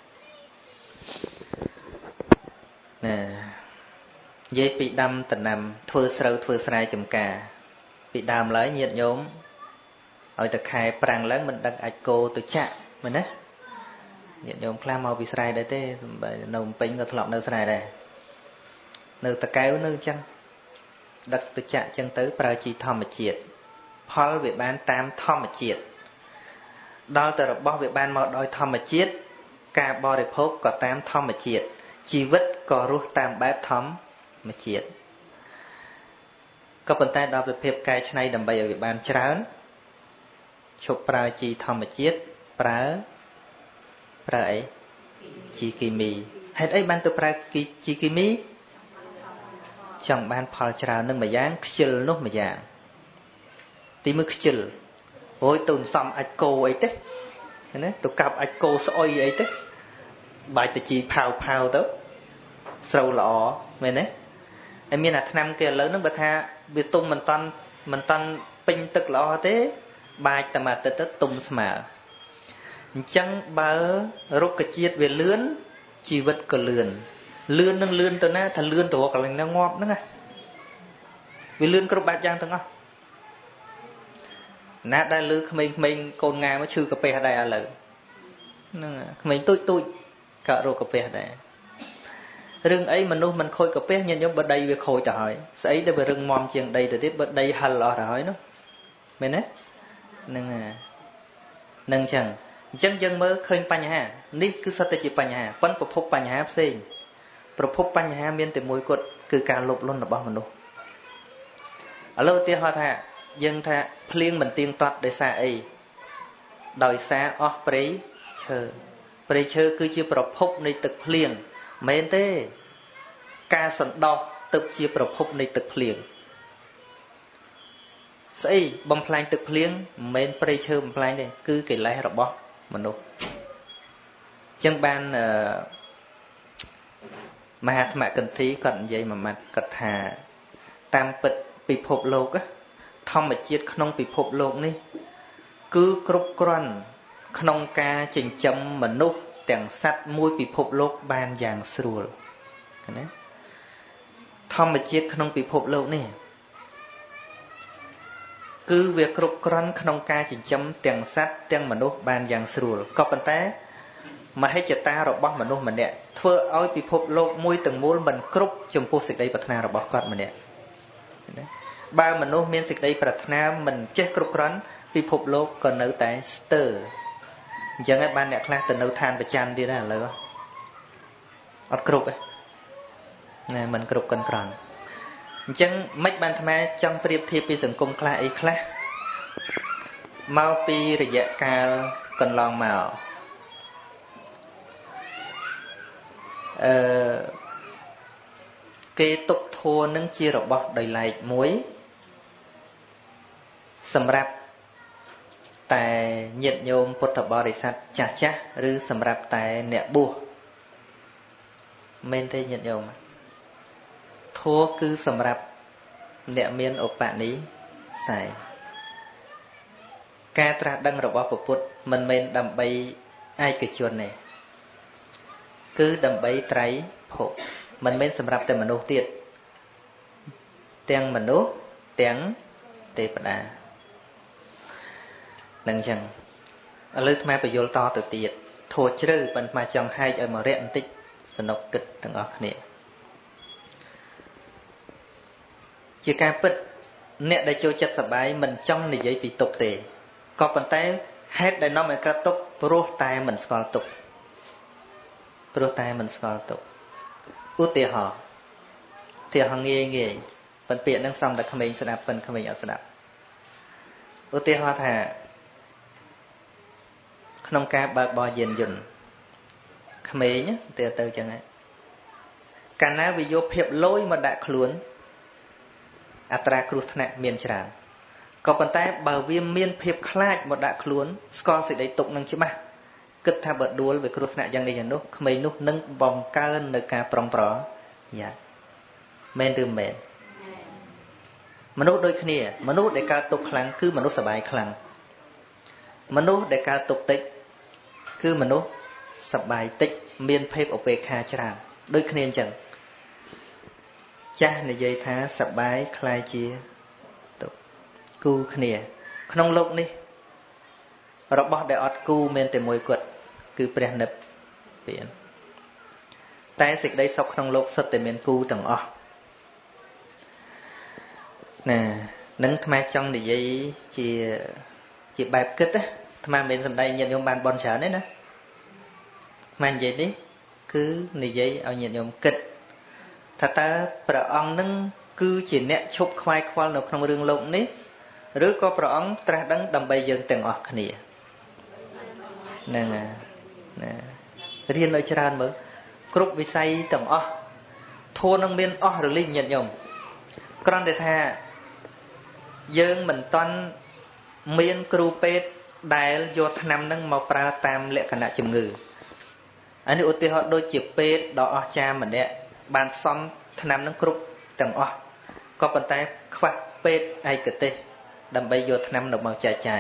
ណានិយាយពីដាំដំណាំធ្វើស្រូវធ្វើស្រែចម្ការពីដើមឡើយញាតិញោមឲ្យតែខែប្រាំងឡើងមិនដឹកអាចគោទៅចាក់មែនណាញាតិញោមខ្លះមកពីស្រែដែរទេនៅភ្នំពេញក៏ធ្លាប់នៅស្រែដែរនៅតកែវនៅអញ្ចឹងដឹកទៅចាក់អញ្ចឹងទៅប្រើជីធម្មជាតិផលវាបានតាមធម្មជាតិដល់តែរបស់វាបានមកដោយធម្មជាតិការបរិភោគក៏តាមធម្មជាតិជីវិតក៏រស់តាមបែបធម្មជាតិក៏ប៉ុន្តែដល់វិភាគកែច្នៃដើម្បីឲ្យវាបានច្រើនឈប់ប្រើជីធម្មជាតិប្រើអីជីគីមីហេតុអីបានទៅប្រើជីគីមីចង់បានផលច្រើននឹងមួយយ៉ាងខ្ជិលនោះមួយយ៉ាងទីមួយខ្ជិលអូយទៅសំអាចគោអីទេណាទៅកាប់អាចគោស្អុយអីទេបាច់ទៅជីផៅទៅស្រូវល្អមែនទេហើយមានអាថ្នាំគេឥឡូវហ្នឹងបើថាវាទុំមិនតាន់ពេញទឹកល្អទេបាច់តែមួយអាទិត្យទៅទុំស្មើអញ្ចឹងបើរុក្ខជាតិវាលឿនជីវិតក៏លឿននឹងលឿនទៅណាថាលឿនទៅរកកន្លែងណាងាប់ហ្នឹងណាវាលឿនគ្រប់បែបយ៉ាងទាំងអស់ណាដែលលឺក្មេងកូនងាមកឈឺកាពះដែរឥឡូវហ្នឹងក្មេងទូចកើតរោគកាពះដែររឿងអីមនុស្សមិនខូចកាពះញាតិញោមបើដីវាខូចទៅហើយស្អីដែលវារឹងមាំជាងដីទៅទៀតបើដីហិលអស់ទៅហើយនោះមែនទេហ្នឹងអញ្ចឹងយើងមើលឃើញបញ្ហានេះគឺសិតតែជាបញ្ហាប៉ុន្តែប្រភពបញ្ហាផ្សេងប្រភពបញ្ហាមានតែមួយគត់គឺការលោភលន់របស់មនុស្សឥឡូវឧទាហរណ៍ថាយើងថាភ្លៀងមិនទៀងទាត់ដោយសារអីដោយសារអស់ព្រៃឈើគឺជាប្រភពនៃទឹកភ្លៀងមែនទេការសន្តោសទឹកជាប្រភពនៃទឹកភ្លៀងស្អីបំផ្លាញទឹកភ្លៀងមិនមែនព្រៃឈើបំផ្លាញទេគឺកិលេសរបស់មនុស្សចឹងបានមហាថ្មកន្ធីគាត់និយាយមួយម៉ាត់គាត់ថាតាមពិតពិភពលោកធម្មជាតិក្នុងពិភពលោកនេះគឺគ្រប់គ្រាន់ក្នុងការចិញ្ចឹមមនុស្សទាំងសត្វមួយពិភពលោកបានយ៉ាងស្រួលណាធម្មជាតិក្នុងពិភពលោកនេះគឺវាគ្រប់គ្រាន់ក្នុងការចិញ្ចឹមទាំងសត្វទាំងមនុស្សបានយ៉ាងស្រួលក៏ប៉ុន្តែមហិច្ឆតារបស់មនុស្សម្នាក់ធ្វើឲ្យពិភពលោកមួយទាំងមូលមិនគ្រប់ចំពោះសេចក្តីប្រាថ្នារបស់គាត់ម្នាក់បើមនុស្សមានសេចក្តីប្រាថ្នាមិនចេះគ្រប់គ្រាន់ពិភពលោកក៏នៅតែស្ទើរអញ្ចឹងហើយបានអ្នកខ្លះទៅនៅឋានប្រច័នទៀតដែរឥឡូវអត់គ្រប់ទេណែមិនគ្រប់កិនក្រន់អញ្ចឹងមិនបានអាត្មាចង់ប្រៀបធៀបពីសង្គមខ្លះអីខ្លះមកពីរយៈកាលកន្លងមកគេទុកធัวនឹងជារបស់ដោយឡែកមួយសម្រាប់តែញាតិញោមពុទ្ធបរិស័ទចាស់ចាស់ឬសម្រាប់តែអ្នកបួសមែនទេញាតិញោមធัวគឺសម្រាប់អ្នកមានឧបនិស្ស័យការត្រាស់ដឹងរបស់ពុទ្ធមិនមែនដើម្បីឯកជនទេគឺដើម្បីត្រៃភពមិនមែនសម្រាប់តែមនុស្សទៀតទាំងមនុស្សទាំងទេវតានឹងអញ្ចឹងឥឡូវអាត្មាបញ្យល់តទៅទៀតធัวជ្រៅប៉ុន្តែចង់ហែកឲ្យមករយៈបន្តិចសនុកគិតទាំងអស់គ្នាជាការពិតអ្នកដែលចូលចិត្តសប្បាយមិនចង់និយាយពីទុក្ខទេក៏ប៉ុន្តែហេតុដែលនាំឲ្យកើតទុក្ខព្រោះតែមិនស្គាល់ទុក្ខឧទាហរណ៍ងាយប៉ុន្តែពាក្យហ្នឹងសំតែក្មេងស្ដាប់ប៉ុន្តែក្មេងអត់ស្ដាប់ឧទាហរណ៍ថាក្នុងការបើកបរយានយន្តក្មេងទៅអញ្ចឹងហ្នឹងកាលណាវាយកភាពលយមកដាក់ខ្លួនអត្រាគ្រោះថ្នាក់មានច្រើនក៏ប៉ុន្តែបើវាមានភាពខ្លាចមកដាក់ខ្លួនស្គាល់សេចក្តីទុក្ខនឹងច្បាស់គិតថាបើដួលវាគ្រោះថ្នាក់យ៉ាងនេះយ៉ាងនោះក្មេងនោះនឹងបង្កើននៅការប្រុងប្រយ័ត្នមែនឬមិនមែនមនុស្សដូចគ្នាមនុស្សដែលកើតទុក្ខខ្លាំងគឺមនុស្សសប្បាយខ្លាំងមនុស្សដែលកើតទុក្ខតិចគឺមនុស្សសប្បាយតិចមានភាពឧបេក្ខាច្រើនដូចគ្នាអញ្ចឹងចាស់និយាយថាសប្បាយคล้ายជាទុក្ខគូគ្នាក្នុងโลกនេះរបស់ដែលអត់គូមានតែមួយគត់គឺព្រះនិព្វានតែសេចក្តីសុខក្នុងโลกសុទ្ធតែមានគូទាំងអស់ណានឹងអាត្មាចង់និយាយជាបែបគិតណាអាត្មាមិនសម្ដែងញាតិញោមបានបន់ច្រើនទេណាអាត្មានិយាយនេះគឺនិយាយឲ្យញាតិញោមគិតថាតើព្រះអង្គនឹងគឺជាអ្នកឈប់ខ្វាយខ្វល់នៅក្នុងរឿងលោកនេះឬក៏ព្រះអង្គត្រាស់ដឹងដើម្បីយើងទាំងអស់គ្នាហ្នឹងណារៀនឲ្យច្រើនមើលគ្រប់វិស័យទាំងអស់ធัวនឹងមានអស់រលីងញាតិញោមគ្រាន់តែថាយើងមិនតន់មានគ្រូពេទ្យដែលយកថ្នាំនឹងមកប្រើតាមលក្ខណៈជំងឺអានេះឧទាហរណ៍ដូចជាពេទ្យដ៏អស្ចារ្យម្នាក់បានផ្សំថ្នាំនឹងគ្រប់ទាំងអស់ក៏ប៉ុន្តែខ្វះពេទ្យឯកទេសដើម្បីយកថ្នាំទៅមកចែកចាយ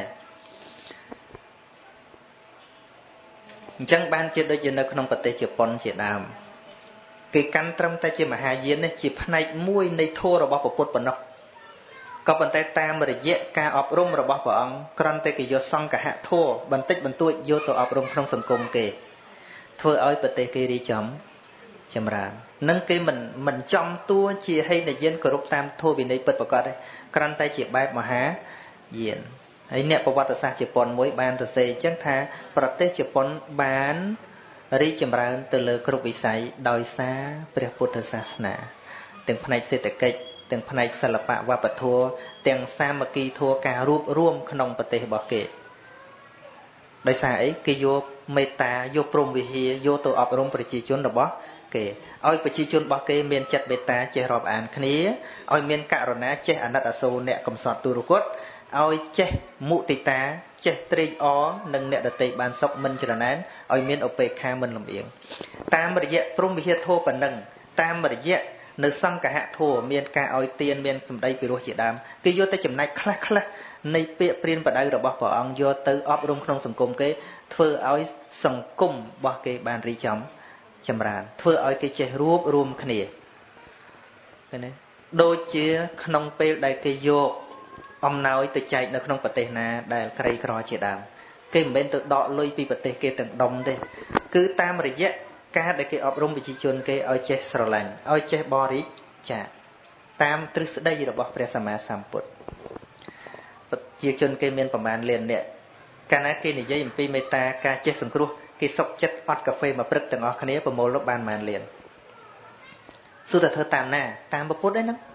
អញ្ចឹងបានជាដូចជានៅក្នុងប្រទេសជប៉ុនជាដើមគេកាន់ត្រឹមតែជាមហាយាននេះជាផ្នែកមួយនៃធម៌របស់ពុទ្ធប៉ុណ្ណោះក៏ប៉ុន្តែតាមរយៈការអប់រំរបស់ព្រះអង្គគ្រាន់តែគេយកសង្ឃហធម៌បន្តិចបន្តួចយកទៅអប់រំក្នុងសង្គមគេធ្វើឲ្យប្រទេសគេរីចំចម្រើននឹងគេមិនចំតួជាហេតុយានគោរពតាមធម៌វិន័យពិតប្រាកដទេគ្រាន់តែជាបែបមហាយានហើយអ្នកប្រវត្តិសាស្ត្រជប៉ុនមួយបានសរសេរអញ្ចឹងថាប្រទេសជប៉ុនបានរីកចម្រើនទៅលើគ្រប់វិស័យដោយសារព្រះពុទ្ធសាសនាទាំងផ្នែកសេដ្ឋកិច្ចទាំងផ្នែកសិល្បៈវប្បធម៌ទាំងសាមគ្គីធម៌ការរួបរួមក្នុងប្រទេសរបស់គេដោយសារអីគេយកមេត្តាយកព្រហ្មវិហារយកទៅអប់រំប្រជាជនរបស់គេឲ្យប្រជាជនរបស់គេមានចិត្តមេត្តាចេះរាប់អានគ្នាឲ្យមានករណាចេះអាណិតអាសូរអ្នកកំសត់ទុរគតឲ្យចេះមុទិតាចេះត្រេកអរនឹងអ្នកដទៃបានសុខមិនច្រណែនឲ្យមានឧបេក្ខាមិនលំអៀងតាមរយៈព្រហ្មវិហារធម៌ប៉ុណ្ណឹងតាមរយៈនៅសង្កហធម៌មានការឲ្យទានមានសម្ដីពិរោះជាដើមគេយកទៅចំណែកខ្លះនៃពាក្យព្រានប្រដៅរបស់ព្រះអង្គយកទៅអប់រំក្នុងសង្គមគេធ្វើឲ្យសង្គមរបស់គេបានរីចំចម្រើនធ្វើឲ្យគេចេះរួបរួមគ្នាឃើញទេដូចជាក្នុងពេលដែលគេយកអំណោយទៅចែកនៅក្នុងប្រទេសណាដែលក្រីក្រជាដើមគេមិនមែនទៅដកលុយពីប្រទេសគេទាំងដុំទេគឺតាមរយៈការដែលគេអប់រំប្រជាជនគេឲ្យចេះស្រឡាញ់ឲ្យចេះបរិច្ចាគតាមទ្រឹស្ដីរបស់ព្រះសម្មាសម្ពុទ្ធប្រជាជនគេមានប្រមាណលានអ្នកកាលណាគេនិយាយអំពីមេត្តាការចេះសង្គ្រោះគេសុខចិត្តអត់កាហ្វេមួយព្រឹកទាំងអស់គ្នាប្រមូលបានប៉ុន្មានលានសួរតែធ្វើតាមណាតាមពុទ្ធឯហ្នឹង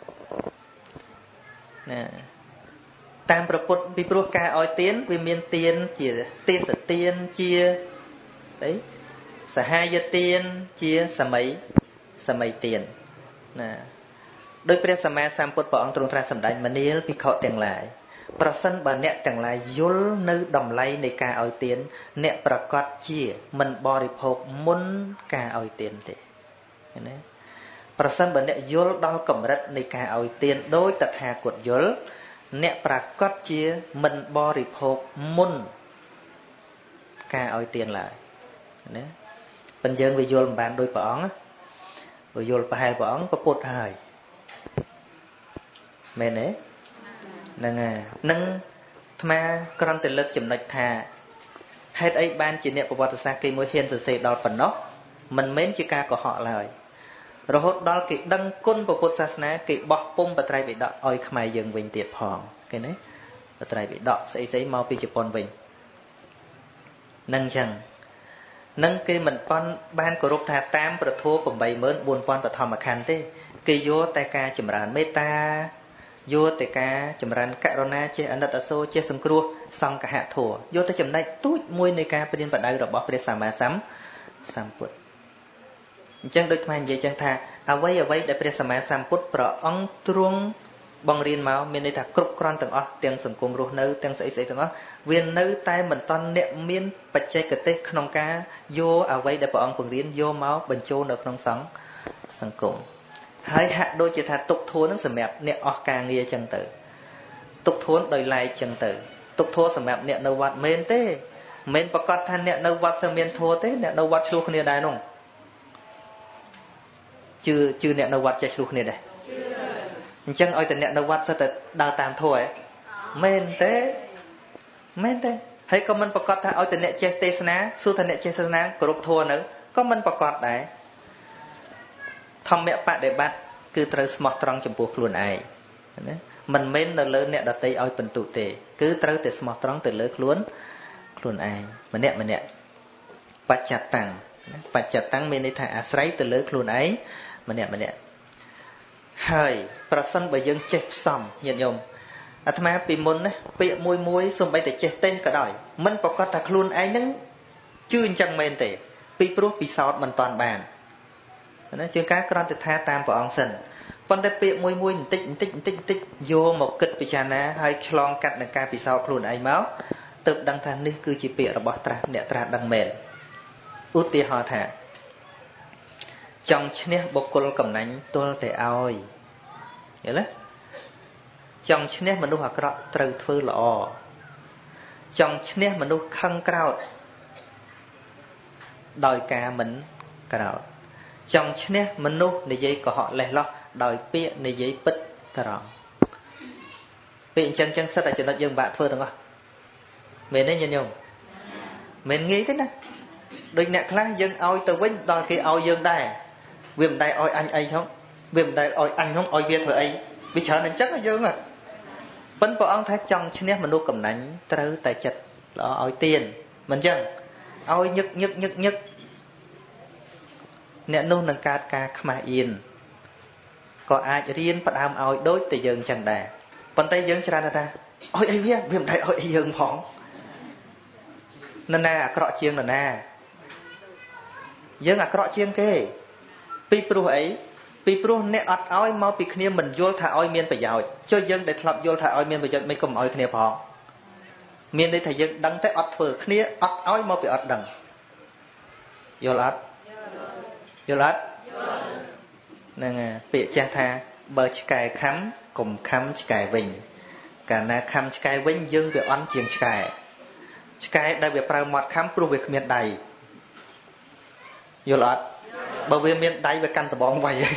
ណាតាមព្រះពុទ្ធពីព្រោះការឲ្យទានវាមានទានជាទេសទានជាស្អីសហាយទានជាសម័យទានណាដោយព្រះសម្មាសម្ពុទ្ធព្រះអង្គទ្រង់ត្រាស់សម្ដែងមនាលភិក្ខុទាំងឡាយប្រសិនបើអ្នកទាំងឡាយយល់នៅតម្លៃនៃការឲ្យទានអ្នកប្រកាសជាមិនបរិភោគមុនការឲ្យទានទេឃើញទេប្រសិនបើអ្នកយល់ដល់កម្រិតនៃការឲ្យទានដោយតថាគតយល់អ្នកប្រកាសជាមិនបរិភោគមុនការឲ្យទានឡើយណាប៉ុន្តែយើងវាយល់មិនបានដោយព្រះអង្គវាយល់ប្រហែលព្រះអង្គក៏ពុតហើយមែនទេហ្នឹងហើយនឹងអាត្មាគ្រាន់តែលើកចំណុចថាហេតុអីបានជាអ្នកប្រវត្តិសាស្ត្រគេមួយហ៊ានសរសេរដល់ប៉ុណ្ណោះមិនមែនជាការកុហកឡើយរហូតដល់គេដឹងគុណពុទ្ធសាសនាគេបោះពុំបត្រៃបិដកឲ្យខ្មែរយើងវិញទៀតផងឃើញទេបត្រៃបិដកស្អីមកពីជប៉ុនវិញនឹងអញ្ចឹងនឹងគេមិនបានគោរពថាតាមប្រធម 84000 បឋមខណ្ឌទេគេយកតែការចម្រើនមេត្តាយកតែការចម្រើនករុណាចេះអាណិតអាសូរចេះសង្គ្រោះសង្កហធម៌យកទៅចំណែកទូចមួយនៃការព្រានប្រដៅរបស់ព្រះសម្មាសម្ពុទ្ធអញ្ចឹងដូចខ្មែរនិយាយចឹងថាអ្វីដែលព្រះសម្មាសម្ពុទ្ធព្រះអង្គទ្រង់បង្រៀនមកមានន័យថាគ្រប់គ្រាន់ទាំងអស់ទាំងសង្គមរស់នៅទាំងស្អីទាំងអស់វានៅតែមិនតាន់អ្នកមានបច្ចេកទេសក្នុងការយកអ្វីដែលព្រះអង្គបង្រៀនយកមកបញ្ចូលនៅក្នុងសង្គមហើយហាក់ដូចជាថាទុកធួនឹងសម្រាប់អ្នកអស់ការងារចឹងទៅទុកធួដោយឡែកចឹងទៅទុកធួសម្រាប់អ្នកនៅវត្តមែនទេមិនប្រកាសថាអ្នកនៅវត្តសើមានធួទេអ្នកនៅវត្តឆ្លោះគ្នាដែរនោះជឿអ្នកនៅវត្តចេះឆ្លោះគ្នាដែរអញ្ចឹងឲ្យតែអ្នកនៅវត្តសិតតែដើរតាមធួហ៎មែនទេហើយក៏មិនប្រកាសថាឲ្យតែអ្នកចេះទេសនាសួរថាអ្នកចេះទេសនាគោរពធួនៅក៏មិនប្រកាសដែរធម្មបដិបត្តិគឺត្រូវស្មោះត្រង់ចំពោះខ្លួនឯងណាមិនមែននៅលើអ្នកដទៃឲ្យបន្ទុទេគឺត្រូវតែស្មោះត្រង់ទៅលើខ្លួនឯងម្នាក់បច្ចតੰបច្ចតੰមានន័យថាអាស្រ័យទៅលើខ្លួនឯងម្នាក់ហើយប្រសិនបើយើងចេះផ្សំញាតិញោមអាត្មាពីមុនណាពាក្យមួយសូម្បីតែចេះទេសក៏ដោយមិនប្រកាសថាខ្លួនឯងនឹងជឿអញ្ចឹងមែនទេពីព្រោះពិសោធន៍មិនតាន់បានណាជាងការគ្រាន់តែថាតាមព្រះអង្គសិនប៉ុន្តែពាក្យមួយបន្តិចយកមកគិតពិចារណាហើយឆ្លងកាត់នឹងការពិសោធន៍ខ្លួនឯងមកទើបដឹងថានេះគឺជាពាក្យរបស់អ្នកត្រាស់ដឹងមែនឧទាហរណ៍ថាចង់ឈ្នះបុគ្គលកំណាញ់ទល់តែឲ្យយល់ទេចង់ឈ្នះមនុស្សអាក្រក់ត្រូវធ្វើល្អចង់ឈ្នះមនុស្សខឹងក្រោធដោយការមិនក្រោធចង់ឈ្នះមនុស្សនិយាយកុហកលេះលោះដោយពាក្យនិយាយពិតត្រង់ពាក្យអញ្ចឹងសិតតែចំណុចយើងបាក់ធ្វើទាំងអស់មែនទេញាតិញោមមិនងាយទេណាដូចអ្នកខ្លះយើងឲ្យទៅវិញដល់គេឲ្យយើងដែរវាមិនដែលឲ្យអញអីផងវាមិនដែលឲ្យអញផងឲ្យវាធ្វើអីវាច្រើនអញ្ចឹងយើងប៉ុន្តែព្រះអង្គថាចង់ឈ្នះមនុស្សកំណាញ់ត្រូវតែចិត្តល្អឲ្យទៀនមិនអញ្ចឹងឲ្យញឹកអ្នកនោះនឹងកើតការខ្មាស់អៀនក៏អាចរៀនផ្ដើមឲ្យដូចតែយើងចឹងដែរប៉ុន្តែយើងច្រើនថាឲ្យអីវាមិនដែលឲ្យអីយើងផងនរណាអាក្រក់ជាងនរណាយើងអាក្រក់ជាងគេពីព្រោះអីពីព្រោះអ្នកអត់ឲ្យមកពីគ្នាមិនយល់ថាឲ្យមានប្រយោជន៍ចុះយើងដែលធ្លាប់យល់ថាឲ្យមានប្រយោជន៍មិនកុំឲ្យគ្នាផងមានន័យថាយើងដឹងតែអត់ធ្វើគ្នាអត់ឲ្យមកពីអត់ដឹងយល់អត់យល់អត់ហ្នឹងហើយពាក្យចាស់ថាបើឆ្កែខំកុំខំឆ្កែវិញកាលណាខំឆ្កែវិញយើងវាអន់ជាងឆ្កែឆ្កែដែលវាប្រើមាត់ខំព្រោះវាគ្មានដៃយល់អត់បើវាមានដៃវាកាន់ដបងវាយហើយ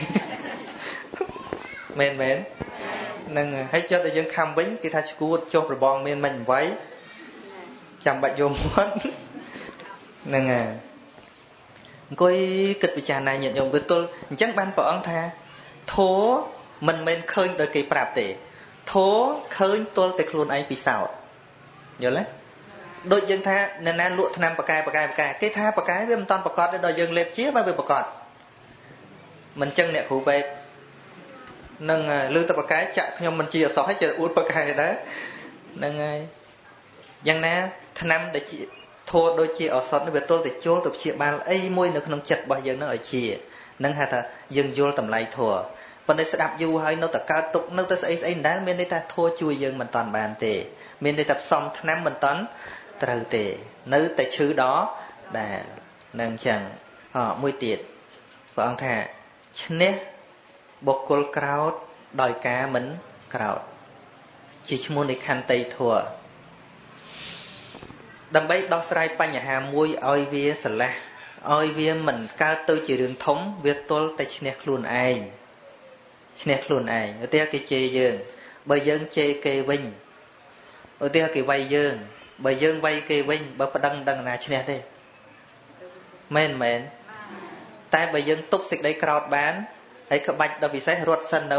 មែនហ្នឹងហើយចុះតែយើងខំវិញគេថាឈួតចុះប្របងមានមិនវាយចាំបាច់យកមាត់ហ្នឹងហើយអង្គុយគិតពិចារណាញាតិញោមវាទល់អញ្ចឹងបានព្រះអង្គថាធម៌មិនមែនឃើញដោយគេប្រាប់ទេធម៌ឃើញទល់តែខ្លួនឯងពិសោធន៍យល់ទេដូចយើងថាអ្នកណាលក់ថ្នាំប៉ាកែគេថាប៉ាកែវាមិនតាន់ប្រកាសទេដល់យើងលេបជាបើវាប្រកាសមិនចឹងអ្នកគ្រូពេទ្យនឹងលើទៅប៉ាកែចាក់ខ្ញុំមិនជាអសោះហើយចេះអួតប៉ាកែដែរហ្នឹងហើយយ៉ាងណាថ្នាំដែលជាធម៌ដូចជាឱសថនេះវាទល់តែចូលទៅព្យាបាលអីមួយនៅក្នុងចិត្តរបស់យើងនឹងឲ្យជានឹងហៅថាយើងយល់តម្លៃធម៌ប៉ុន្តែស្ដាប់យូរហើយនៅតែកើតទុកនៅតែស្អីមិនដែលមានន័យថាធម៌ជួយយើងមិនតាន់បានទេមានន័យថាផ្សំថ្នាំមិនតាន់ត្រូវទេនៅតែឈឺដល់ដែលនឹងចឹងមួយទៀតព្រះអង្គថាឈ្នះបុគ្គលក្រោធដោយការមិនក្រោធជាឈ្មោះនៃខន្តីធម៌ដើម្បីដោះស្រាយបញ្ហាមួយឲ្យវាស្រឡះឲ្យវាមិនកើតទៅជារឿងធំវាទល់តែឈ្នះខ្លួនឯងឈ្នះខ្លួនឯងឧទាហរណ៍គេជេរយើងបើយើងជេរគេវិញឧទាហរណ៍គេវាយយើងបើយើងវាយគេវិញបើប្តឹងដឹងណាឈ្នះទេមែនតែបើយើងទប់សេចក្តីក្រោធបានហើយក្បាច់ដល់ពិសេសរត់សិនទៅ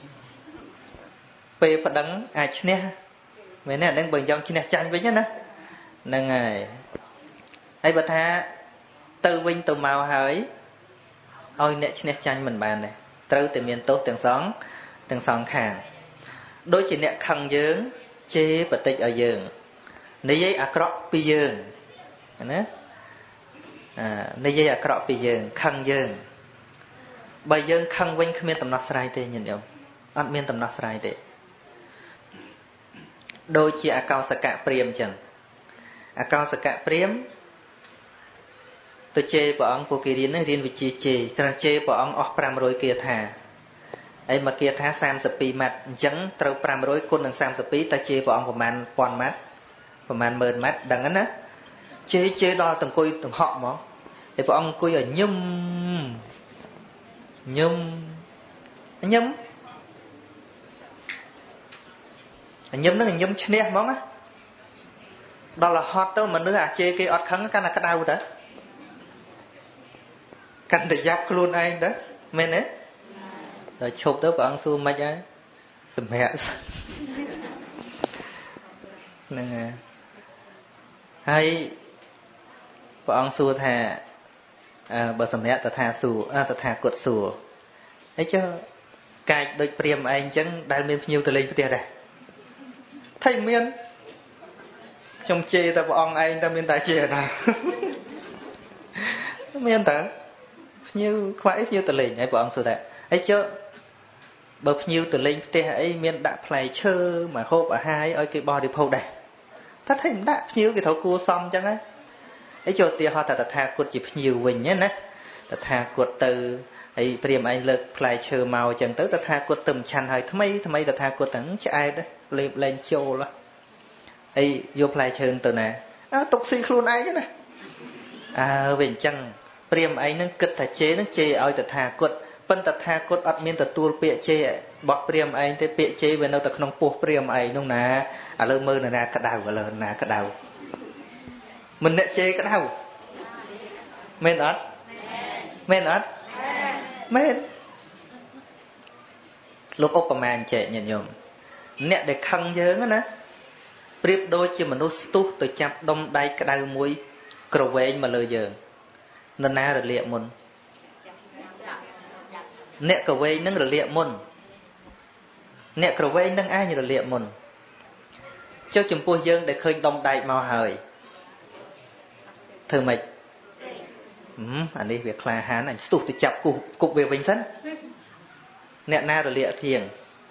ពេលប្តឹងអាចឈ្នះមែនទេអានឹងបើយើងឈ្នះចាញ់វិញណាហ្នឹងហើយបើថាទៅវិញទៅមកហើយឲ្យអ្នកឈ្នះចាញ់មិនបានដែរត្រូវតែមានទោសទាំងសងខាងដូចជាអ្នកខឹងយើងជេរបតិចឲ្យយើងនិយាយអាក្រក់ពីយើងណានិយាយអាក្រក់ពីយើងខឹងយើងបើយើងខឹងវិញគ្មានដំណោះស្រាយទេញាតិញោមអត់មានដំណោះស្រាយទេដូចជាអកោសកៈព្រាហ្មណ៍ចឹងអកោសកៈព្រាហ្មណ៍ទៅជេរព្រះអង្គពួកគេរៀនវិជ្ជាជេរគ្រាន់ជេរព្រះអង្គអស់500គាថាហើយមួយគាថា32ម៉ាត់អញ្ចឹងត្រូវ500គុណនឹង32តើជេរព្រះអង្គប្រមាណ1000ម៉ាត់ប្រមាណ10000ម៉ាត់ដឹងណាជេរដល់តអង្គុយទាំងហក់ហ្មងហើយព្រះអង្គអង្គុយឲ្យញឹមនឹងញឹមឈ្នះហ្មងណាដល់រហត់ទៅមនុស្សអាជេរគេអត់ខឹងកាន់តែក្តៅទៅកាន់តែយ៉ាប់ខ្លួនឯងទៅមែនទេដល់ឈប់ទៅព្រះអង្គសួរមិនហើយសម្រាប់ហ្នឹងហើយព្រះអង្គសួរថាបើសម្រាប់តថាគតសួរហើយចុះកាយដូចព្រាមឯងអញ្ចឹងដែលមានភ្ញៀវទៅលេងផ្ទះដែរថៃមានខ្ញុំជេរតែព្រះអង្គឯងតែមានតែជេរណាមានតើភ្ញៀវខ្វះអីភ្ញៀវទៅលេងហើយព្រះអង្គសួរថាហើយចុះបើភ្ញៀវទៅលេងផ្ទះអីមានដាក់ផ្លែឈើមកហូបអាហារឲ្យគេបរិភោគដែរថាថៃមិនដាក់ភ្ញៀវគេត្រូវគួរសមអញ្ចឹងហើយចុះឧទាហរណ៍ថាតថាគតជាភ្ញៀវវិញណាតថាគតទៅហើយព្រាហ្មណ៍ឯងលើកផ្លែឈើមកអញ្ចឹងទៅតថាគតទៅមិនឆាន់ហើយថ្មីតថាគតហ្នឹងឆ្អែតលេបលែងចូលហើយយកផ្លែឈើទៅណាទុកស៊ីខ្លួនឯងណាវាអញ្ចឹងព្រាហ្មណ៍ឯងហ្នឹងគិតថាជេរហ្នឹងជេរឲ្យតថាគតប៉ុន្តែតថាគតអត់មានទទួលពាក្យជេររបស់ព្រាហ្មណ៍ឯងទេពាក្យជេរវានៅតែក្នុងពោះព្រាហ្មណ៍ឯងនោះណាឥឡូវមើលណាក្តៅឥឡូវណាក្តៅមិនអ្នកជេរក្តៅមែនអត់មែនលោកឧបមាអញ្ចឹងញាតិញោមអ្នកដែលខឹងយើងណាប្រៀបដូចជាមនុស្សស្ទុះទៅចាប់ដុំដៃក្តៅមួយក្រវែងមកលើយើងនរណារលាកមុនអ្នកក្រវែងនឹងរលាកមុនអ្នកក្រវែងនឹងឯងរលាកមុនចុះចំពោះយើងដែលឃើញដុំដែកមកហើយធ្វើម៉េច anh đi việc khai hán anh sụt thì chập cục về vinh sân nè na rồi lịa thiền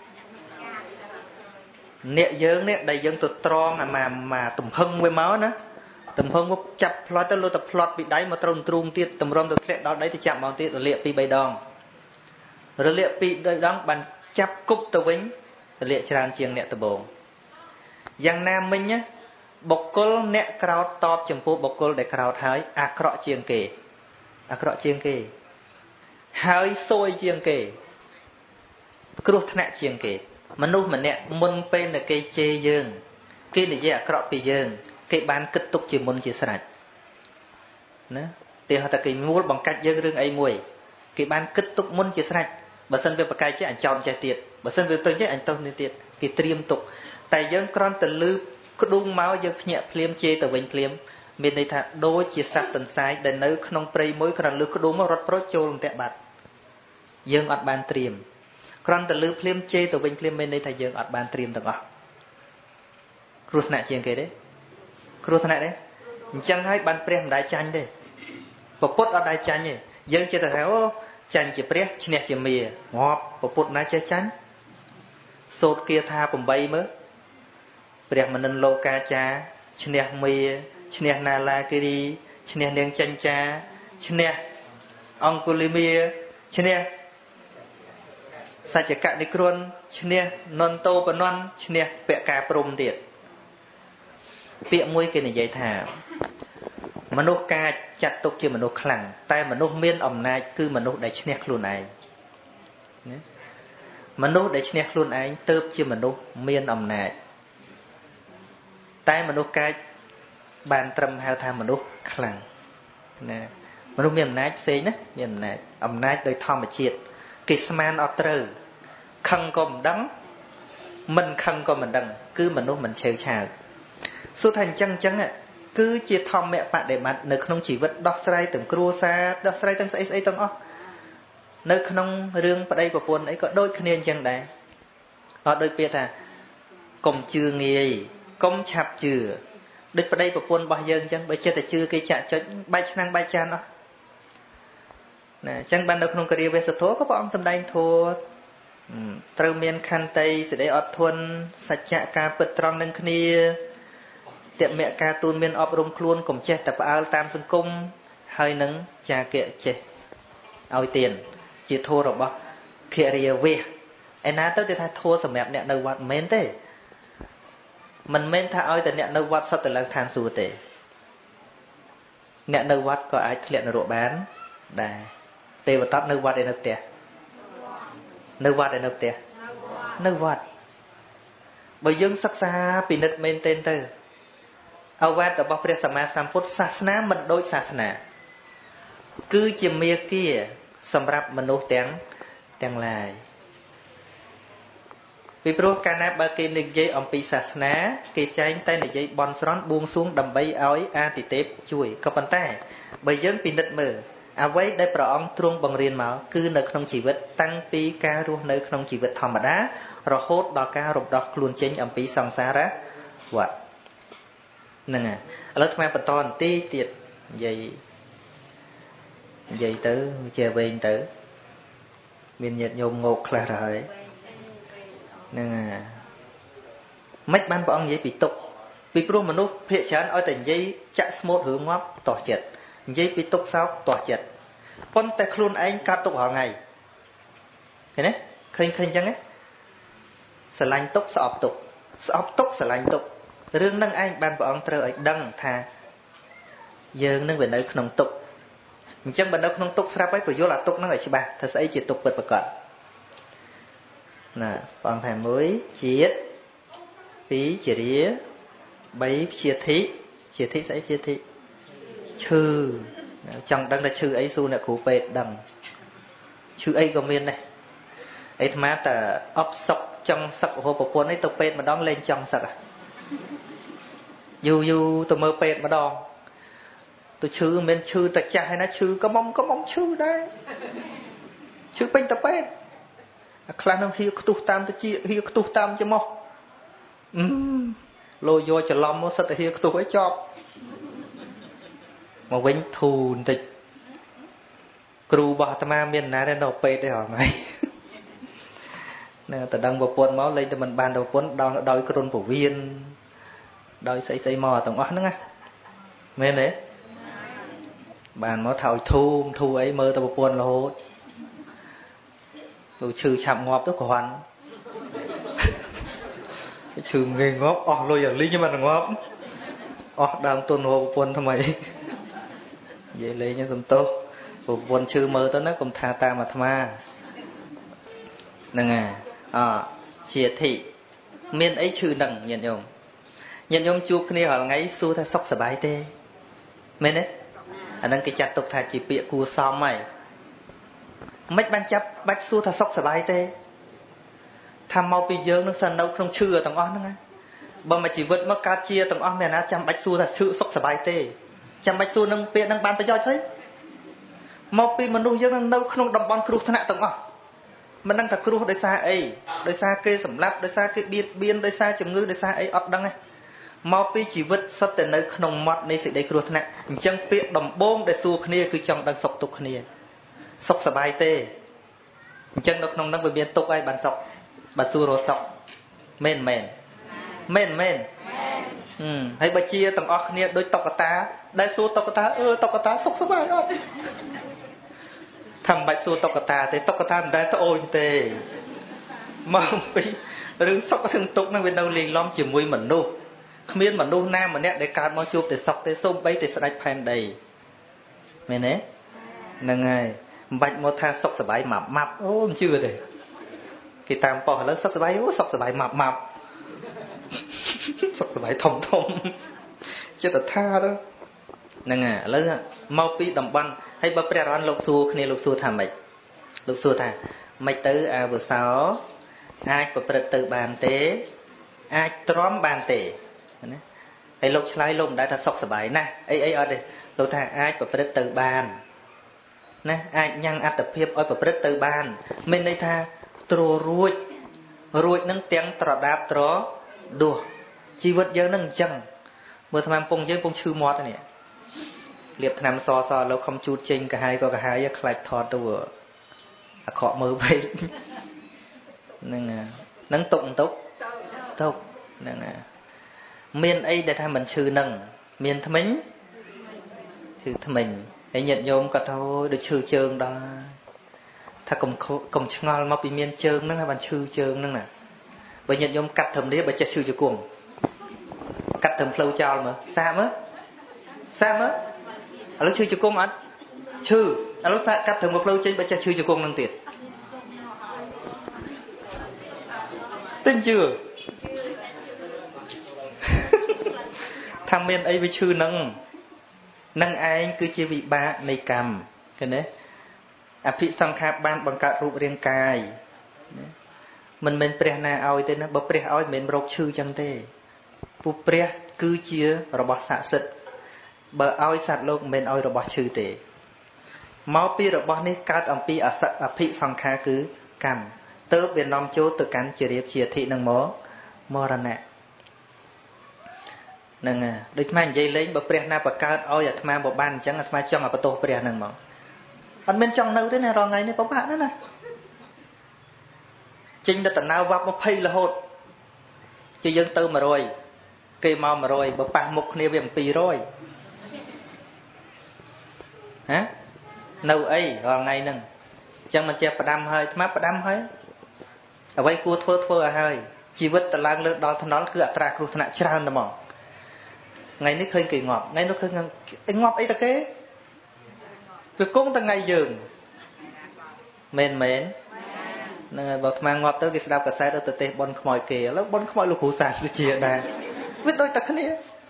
nè đầy dương tụt tròn mà tụm hưng với máu nữa tụm hưng có chập lói tới lô tập lót bị đáy mà trùng tiết tụm rom được lẹ đó đấy thì chạm màu tiết rồi lịa pi bay đòn rồi lịa pi đây đón bàn chập cục tờ vinh rồi lịa tràn chiêng nè tờ bồn giang nam mình nhá bọc côn nè crowd top chấm phu bọc côn để crowd hái cọ chiêng kề hái xôi chiêng kề cướp thạch chiêng kề mà nô mà nè môn pen là cây chê dương cây này dễ cọ pi dương cây bán kết tục chỉ môn chỉ sạch nữa thì họ ta cây mua bằng cách dương rương ấy mùi cây bán kết tục môn chỉ sạch bà sân về bậc cái chứ ảnh chọn chạy tiệt bà sân về tôi chứ ảnh tông nên tiệt cây triêm tục tại dương con từ lư có đun máu dương nhẹ phim chê từ vinh phim mình đây thà đôi chia sạch tận sai để nơi không prey mối con lư có đun máu rót pro trôi tẹt bạt dương ọt bàn triêm con từ lư phim chê từ vinh phim mình đây thà dương ọt bàn triêm từng ọ cruột nè chiên kề đấy cruột nè đấy chẳng hay bàn prem đại chanh đấy và put ở đại chanh này dương chỉ theo chanh chỉ prem chỉ nè chỉ mì ngọt và put nãy chơi chanh sốt kia tha bầm bay mới prem mình nên lô ca cha chỉ nè mì chỉ nè nà la kia đi chỉ nè neng chanh cha chỉ nè ong culimia chỉ nè sai chỉ cạn đi kron chỉ nè non tô và non chỉ nè bẹ cà prom tiệt bịa môi kia này dạy thà mà nô ca chặt tục chưa mà nô khẳng tay mà nô miên ẩm này cứ mà nô để chèn luôn này mà nô để chèn luôn này tớp chưa mà nô miên ẩm này tay mà nô ca bàn trầm hao thà mà nô khẳng nè mà nô miên này xế nhá miên này ẩm này đời thom mà triệt kỳ sman otter khăng còn đắng mình khăng còn mình đắng cứ mà nô mình trêu chào số thành chăng ạ cứ chia thom mẹ bạn để mặt nơi không chỉ vật đọc sai từng cua xa đọc sai từng ấy từng ó nơi không riêng vào đây và buồn ấy có đôi khi nên chăng đấy họ đôi biết à công chưa nghe công chạp chưa đôi vào đây và buồn bao giờ chăng bởi chưa chưa cái chạ cho bay năng bay chan đó nè chăng ban đầu không có đi về sự thố có bọn xâm đanh thua trâu miên khăn tây sẽ để ọt thuần sạch chạ ca bật trong nâng kia tiệm mẹ ca tuôn miên ọp rung khuôn cùng chết tập áo tam sân cung hơi nâng cha kệ chết ao tiền chỉ thua rồi bó kia rìa về anh á tới thì thay thua sầm mẹp nè đâu vặt mến thế mình mến thay ơi từ nè đâu vặt sao từ lần than xù tệ nè đâu vặt có ai thiện rộ bán đà tê vào tắt đâu vặt để nộp tiền đâu vặt để nộp tiền đâu vặt bởi dương sắc xa bị nứt mến tên tưเอาวัดแต่บอกพระสัมมาสัมพุทธศาสนามันโดยศาสนาคือจะมีกี่สำหรับมนุษย์แต่งลายวิปรุการนับบางทีในใจอมปีศาสนาเกี่ยใจแต่ในใจบอลซ้อนบวงสรวงดำใบเอาไอ้อาติเทปช่วยก็ปันแต่ใบยื่นปีนัดมือเอาไว้ได้ประองตรงบังเรียนมาคือในขนมชีวิตตั้งปีการรู้ในขนมชีวิตธรรมดาเราโคตรดอกการรบดอกคลุนเจงอมปีสังสาระวัดนั่นไงแล้วทำไมปตอนตีติดใหญ่tửเจอเวงtửมีnhiệtโยมงกlà rồiนั่นไงmấy ban bọn vậy bị tục bị pro mà nó phê chán ở tỉnh dây chặt smooth hướng ngóp tỏ chật dây bị tục sao tỏ chật con tay khuôn anh ca tục hàng ngày thế đấy khinh chăng ấy sờ lanh tục sọp tục sờ lanh tục rương nâng anh ban bọn trời đăng thà dương nâng về nơi không tục chẳng bên đâu không tục sao ấy của vô là tục nó ở chỉ bà thật sự chỉ tục bật bật cận nè bọn phải mới chiết phí chỉ đĩa bấy chia thị sẽ chia thị chư chẳng đăng là chư ấy su nè cụ bệt đằng chư ấy có miên này ấy mà ta ấp sọc trong sọc hồ bộ quân ấy tục bệt mà đón lên trong sọc à dù tôi mơ bệt mà đòn tôi chư men chư ta cha hay nó chư có mong chư đây chư bên ta bệt khăn nó hiu tu tam tôi chia hiu tu tam cho mò lôi vô cho lom nó sao hiu tu ấy cho mà quên thù tịch គ្រូរបស់អាត្មាមានណាដែលនៅពេទ្យទេហ៎ម៉ៃនៅតែដឹងប្រពន្ធមកលេងតែមិនបានប្រពន្ធដោយគ្រុនពវៀនដោយស្អីមកទាំងអស់ហ្នឹងណាមែនទេបានមកថោចធូមធូអីមើលតែប្រពន្ធរហូតទៅឈឺឆាប់ងាប់ទៅគ្រាន់ឈឺងាយងាប់អស់លុយអាលីងមិនងាប់អស់ដើមទុនរកប្រពន្ធថ្មីនិយាយលេងសំទោសប្រពន្ធឈឺមើលទៅណាកុំថាតាមអាត្មាហ្នឹងជាធិមានអីឈឺនឹងញាតិញោមជួបគ្នារាល់ថ្ងៃសួរថាសុខសប្បាយទេមែនទេអាហ្នឹងគេចាត់ទុកថាជាពាក្យគួរសមហើយមិនបាច់ចាប់បាច់សួរថាសុខសប្បាយទេថាមកពីយើងនឹងសិននៅក្នុងឈឺទាំងអស់ហ្នឹងបើមកជីវិតមកកើតជាទាំងអស់មានណាចាំបាច់សួរថាឈឺសុខសប្បាយទេចាំបាច់សួរនឹងពាក្យនឹងបានប្រយោជន៍ស្អីមកពីមនុស្សយើងនឹងនៅក្នុងតំបន់គ្រោះថ្នាក់ទាំងអស់មិនដឹងថាគ្រោះដោយសារអីដោយសារគេសម្លាប់ដោយសារគេបៀតបៀនដោយសារជំងឺដោយសារអីអត់ដឹងទេមកពីជីវិតសុទ្ធតែនៅក្នុងមាត់នៃសេចក្តីគ្រោះថ្នាក់អញ្ចឹងពាក្យដំបូងដែលសួរគ្នាគឺចង់ដឹងសុខទុក្ខគ្នាសុខសប្បាយទេអញ្ចឹងនៅក្នុងហ្នឹងវាមានទុក្ខហើយបានសុខបានសួររកសុខមែនហើយបើជាទាំងអស់គ្នាដូចតុក្កតាដែលសួរតុក្កតាតុក្កតាសុខសប្បាយអត់ថាមិនបាច់សួរតុក្កតាទេតុក្កតាមិនដែលត្អូញទេមកពីរឿងសុខរឿងទុក្ខហ្នឹងវានៅលេងឡំជាមួយមនុស្សគ្មានមនុស្សណាម្នាក់ដែលកើតមកជួបតែសុខទេសូម្បីតែស្ដេចផែនដីមែនទេហ្នឹងហើយមិនបាច់មកថាសុខសប្បាយម៉ាប់អូមិនជឿទេគេតាមប៉ោះឥឡូវសុខសប្បាយសុខសប្បាយម៉ាប់សុខសប្បាយធំចិត្តថាទៅហ្នឹងហើយឥឡូវមកពីតំបន់ហើយបើព្រះរហន្តលោកសួរគ្នាលោកសួរថាម៉េចលោកសួរថាម៉េចទៅអាវសោអាចប្រព្រឹត្តទៅបានទេអាចទ្រាំបានទេណាហើយលោកឆ្លើយលោកមិនដែលថាសុខសប្បាយណាស់អីអត់ទេលោកថាអាចប្រព្រឹត្តទៅបានណាអាចញ៉ាំងអត្តភាពឲ្យប្រព្រឹត្តទៅបានមានន័យថាទ្ររួចនឹងទាំងត្រដាបត្រដួសជីវិតយើងនឹងអញ្ចឹងមើលថ្មពងយើងពងឈឺមាត់នេះលាបថ្នាំសលោកខំជូតចេញកាហាយក៏កាហាយខ្លាចថតទៅអាក្រក់មើលពេកហ្នឹងទុកហ្នឹងមានអីដែលថាមិនឈឺនឹងមានថ្មិញឈឺថ្មិញហើយញាតិញោមក៏ថាដូចឈឺជើងដល់ថាកុំឆ្ងល់មកពីមានជើងហ្នឹងហើយបានឈឺជើងហ្នឹងណាបើញាតិញោមកាត់ត្រឹមនេះបើចេះឈឺជង្គង់កាត់ត្រឹមផ្លូវចោលមើលសាកមើលឥឡូវឈឺជង្គង់អត់ឈឺឥឡូវសាកកាត់ត្រឹមផ្លូវចេញបើចេះឈឺជង្គង់ហ្នឹងទៀតទិញជឿថាមានអីវាឈឺនឹងឯងគឺជាវិបាកនៃកម្មឃើញទេអភិសង្ខារបានបង្កើតរូបរាងកាយមិនមែនព្រះណាឲ្យទេណាបើព្រះឲ្យមិនមែនរោគឈឺចឹងទេពួកព្រះគឺជារបស់ស័ក្តិសិទ្ធិបើឲ្យសត្វលោកមិនមែនឲ្យរបស់ឈឺទេមកពីរបស់នេះកើតអំពីអភិសង្ខារគឺកម្មទើបវានាំចូលទៅកាន់ជារៀបជាអធិនឹងមកមរណៈហ្នឹងដូចអានិយាយលេងបើព្រះណាបង្កើតឲ្យអាត្មាមកបានអញ្ចឹងអាត្មាចង់ឲ្យបន្ទោសព្រះហ្នឹងមកអត់មានចង់នៅទេណារងថ្ងៃនេះពិបាកណាស់ចេញទៅដំណើរវ៉ាប់20រហូតជាយើងទៅ100គេមក100បើប៉ះមុខគ្នាវា200ហ៎នៅអីរាល់ថ្ងៃហ្នឹងអញ្ចឹងមិនចេះផ្ដាំហើយអាត្មាផ្ដាំហើយអ្វីគួរធ្វើឲ្យហើយជីវិតតឡើងលើដល់ថ្នល់គឺអត្រាគ្រោះថ្នាក់ច្រើនតែមកថ្ងៃនេះឃើញគេងាប់ថ្ងៃនោះឃើញងាប់អីតាគេវាគង់តែថ្ងៃយើងមែនហ្នឹងហើយបើអាត្មាងាប់ទៅគេស្ដាប់កាសែតទៅទេសប៉ុនខ្មោចគេឥឡូវប៉ុនខ្មោចលោកគ្រូសាស្ត្រសុជាដែរវាដូចតែគ្នា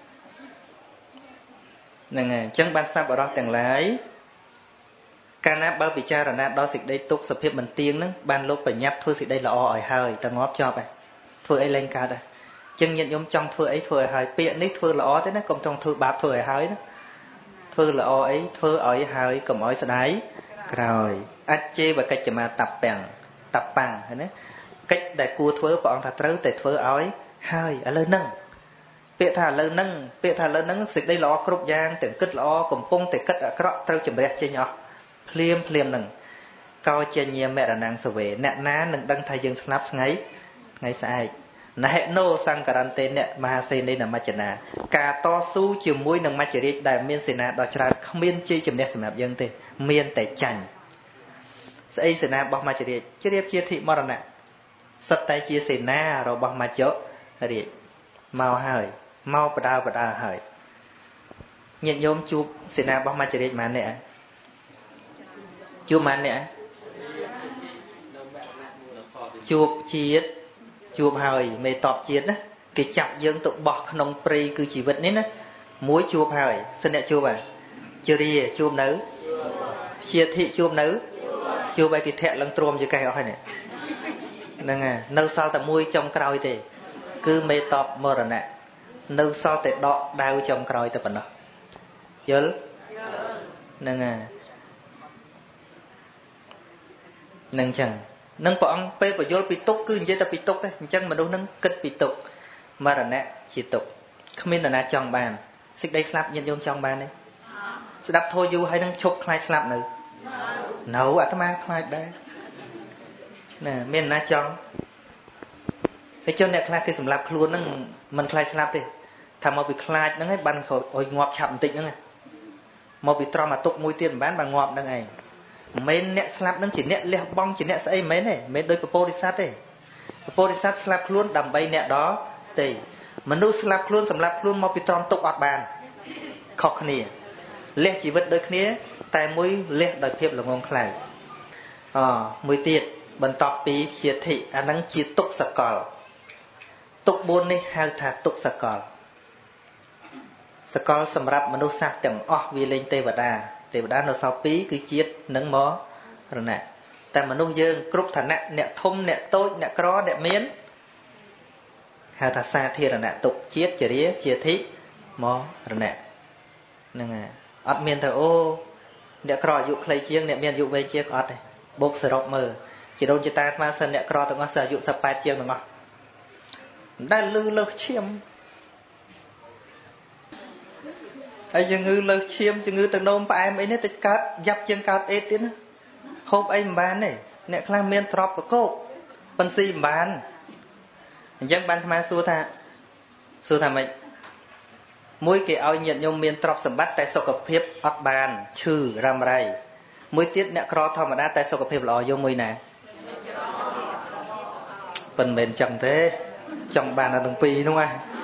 ហ្នឹងហើយអញ្ចឹងបានសប្បុរសទាំងឡាយកាលណាបើពិចារណាដល់សេចក្តីទុក្ខសភាពមិនទៀងហ្នឹងបានលោកបញ្ញត្តិធ្វើសេចក្តីល្អឲ្យហើយតែងាប់ចប់ហើយធ្វើអីលែងកើតហើយចឹងញាតិញោមចង់ធ្វើអីធ្វើឲ្យហើយពាក្យនេះធ្វើល្អទេណាកុំចង់ធ្វើបាបធ្វើឲ្យហើយណាធ្វើល្អអីធ្វើឲ្យហើយកុំឲ្យស្ដាយក្រោយអច្ចេវកិច្ចមាតពាំងឃើញទេកិច្ចដែលគួរធ្វើព្រះអង្គថាត្រូវតែធ្វើឲ្យហើយឥឡូវហ្នឹងពាក្យថាឥឡូវហ្នឹងសេចក្តីល្អគ្រប់យ៉ាងទាំងគិតល្អកំពុងតែគិតអាក្រក់ត្រូវជំរះចេញអស់ភ្លាមនឹងកោជាញាមរណាំងសវេអ្នកណានឹងដឹងថាយើងស្លាប់ថ្ងៃស្អែកណហេណូសង្ករន្ទេអ្នកមហាសេនីនមច្ចនាការតស៊ូជាមួយនឹងមច្ចរាជដែលមានសេនាដ៏ច្រើនគ្មានជ័យជំនះសម្រាប់យើងទេមានតែចាញ់ស្អីសេនារបស់មច្ចរាជជ្រាបជាធិមរណៈសិតតែជាសេនារបស់មច្ចរាជមកហើយមកបដាលហើយញាតិញោមជួបសេនារបស់មច្ចរាជប៉ុន្មានអ្នកជួបប៉ុន្មានអ្នកជួបជាតិជួបហើយមេតបជាតិណាគេចាប់យើងទៅបោះក្នុងព្រៃគឺជីវិតនេះណាមួយជួបហើយសិនអ្នកជួបហ่ะជរាជួបនៅជាធិជួបនៅជួបឲ្យគេធាក់ឡើងទ្រាំជាកែអស់ហើយនេះហ្នឹងហើយនៅសល់តែមួយចំក្រោយទេគឺមេតបមរណៈនៅសល់តែដកដាវចំក្រោយតែប៉ុណ្ណោះយល់ហ្នឹងហើយនឹងចឹងនឹងព្រះអង្គពេលបញ្យល់ពីទុក្ខគឺនិយាយតែពីទុក្ខទេអញ្ចឹងមនុស្សនឹងគិតពីទុក្ខមរណៈជាទុក្ខគ្មាននរណាចង់បានសេចក្តីស្លាប់ញាតិញោមចង់បានទេស្ដាប់ធម៌យូរហើយនឹងឈប់ខ្លាចស្លាប់នៅអាត្មាខ្លាចដែរណាមាននរណាចង់ហើយចុះអ្នកខ្លះគេសម្លាប់ខ្លួនហ្នឹងមិនខ្លាចស្លាប់ទេថាមកពីខ្លាចហ្នឹងឯងបានឲ្យងាប់ឆាប់បន្តិចហ្នឹងមកពីទ្រាំអាទុកមួយទៀតមិនបានងាប់ហ្នឹងឯងមិនអ្នកស្លាប់ហ្នឹងជាអ្នកលះបង់ជាអ្នកស្អីមិនទេមិនដូចពពោធិសត្វទេពពោធិសត្វស្លាប់ខ្លួនដើម្បីអ្នកដទៃមនុស្សស្លាប់ខ្លួនសម្លាប់ខ្លួនមកពីទ្រាំទុកអត់បានខុសគ្នាលះជីវិតដូចគ្នាតែមួយលះដោយភាពល្ងងខ្លៅមួយទៀតបន្ទាប់ពីជាធិអាហ្នឹងជាទុក្ខសកលទុក្ខ4នេះហៅថាទុក្ខសកលសម្រាប់មនុស្សសត្វទាំងអស់វាលែងទេវតានៅសល់2គឺជាតិនិងមរណៈតែមនុស្សយើងគ្រប់ឋានៈអ្នកធំអ្នកតូចអ្នកក្រអ្នកមានហៅថាសាធារណៈទុក្ខជាតិចរាជាធិមរណៈហ្នឹងហើយអត់មានទៅអូអ្នកក្រអាយុខ្លីជាងអ្នកមានអាយុវែងជាងអត់ទេបូកសរុបមើលជាដូនជាតាអាត្មាសិនអ្នកក្រទាំងអស់សិនអាយុ18ជាងទាំងអស់មិនដែលលឺលើសឈាមហើយជំងឺលើសឈាមជំងឺទឹកនោមផ្អែមអីនេះទៅកើតយ៉ាប់ជាងកើតអេដទៀតណាហូបអីមិនបានទេអ្នកខ្លះមានទ្រព្យកកោកប៉ុនស៊ីមិនបានអញ្ចឹងបានអាត្មាសួរថាម៉េចមួយគេឲ្យញាតិញោមមានទ្រព្យសម្បត្តិតែសុខភាពអត់បានឈឺរ៉ាំរ៉ៃមួយទៀតអ្នកក្រធម្មតាតែសុខភាពល្អយកមួយណាប៉ុន្មានចឹងទេចង់បានដល់ទាំងពីរនោះ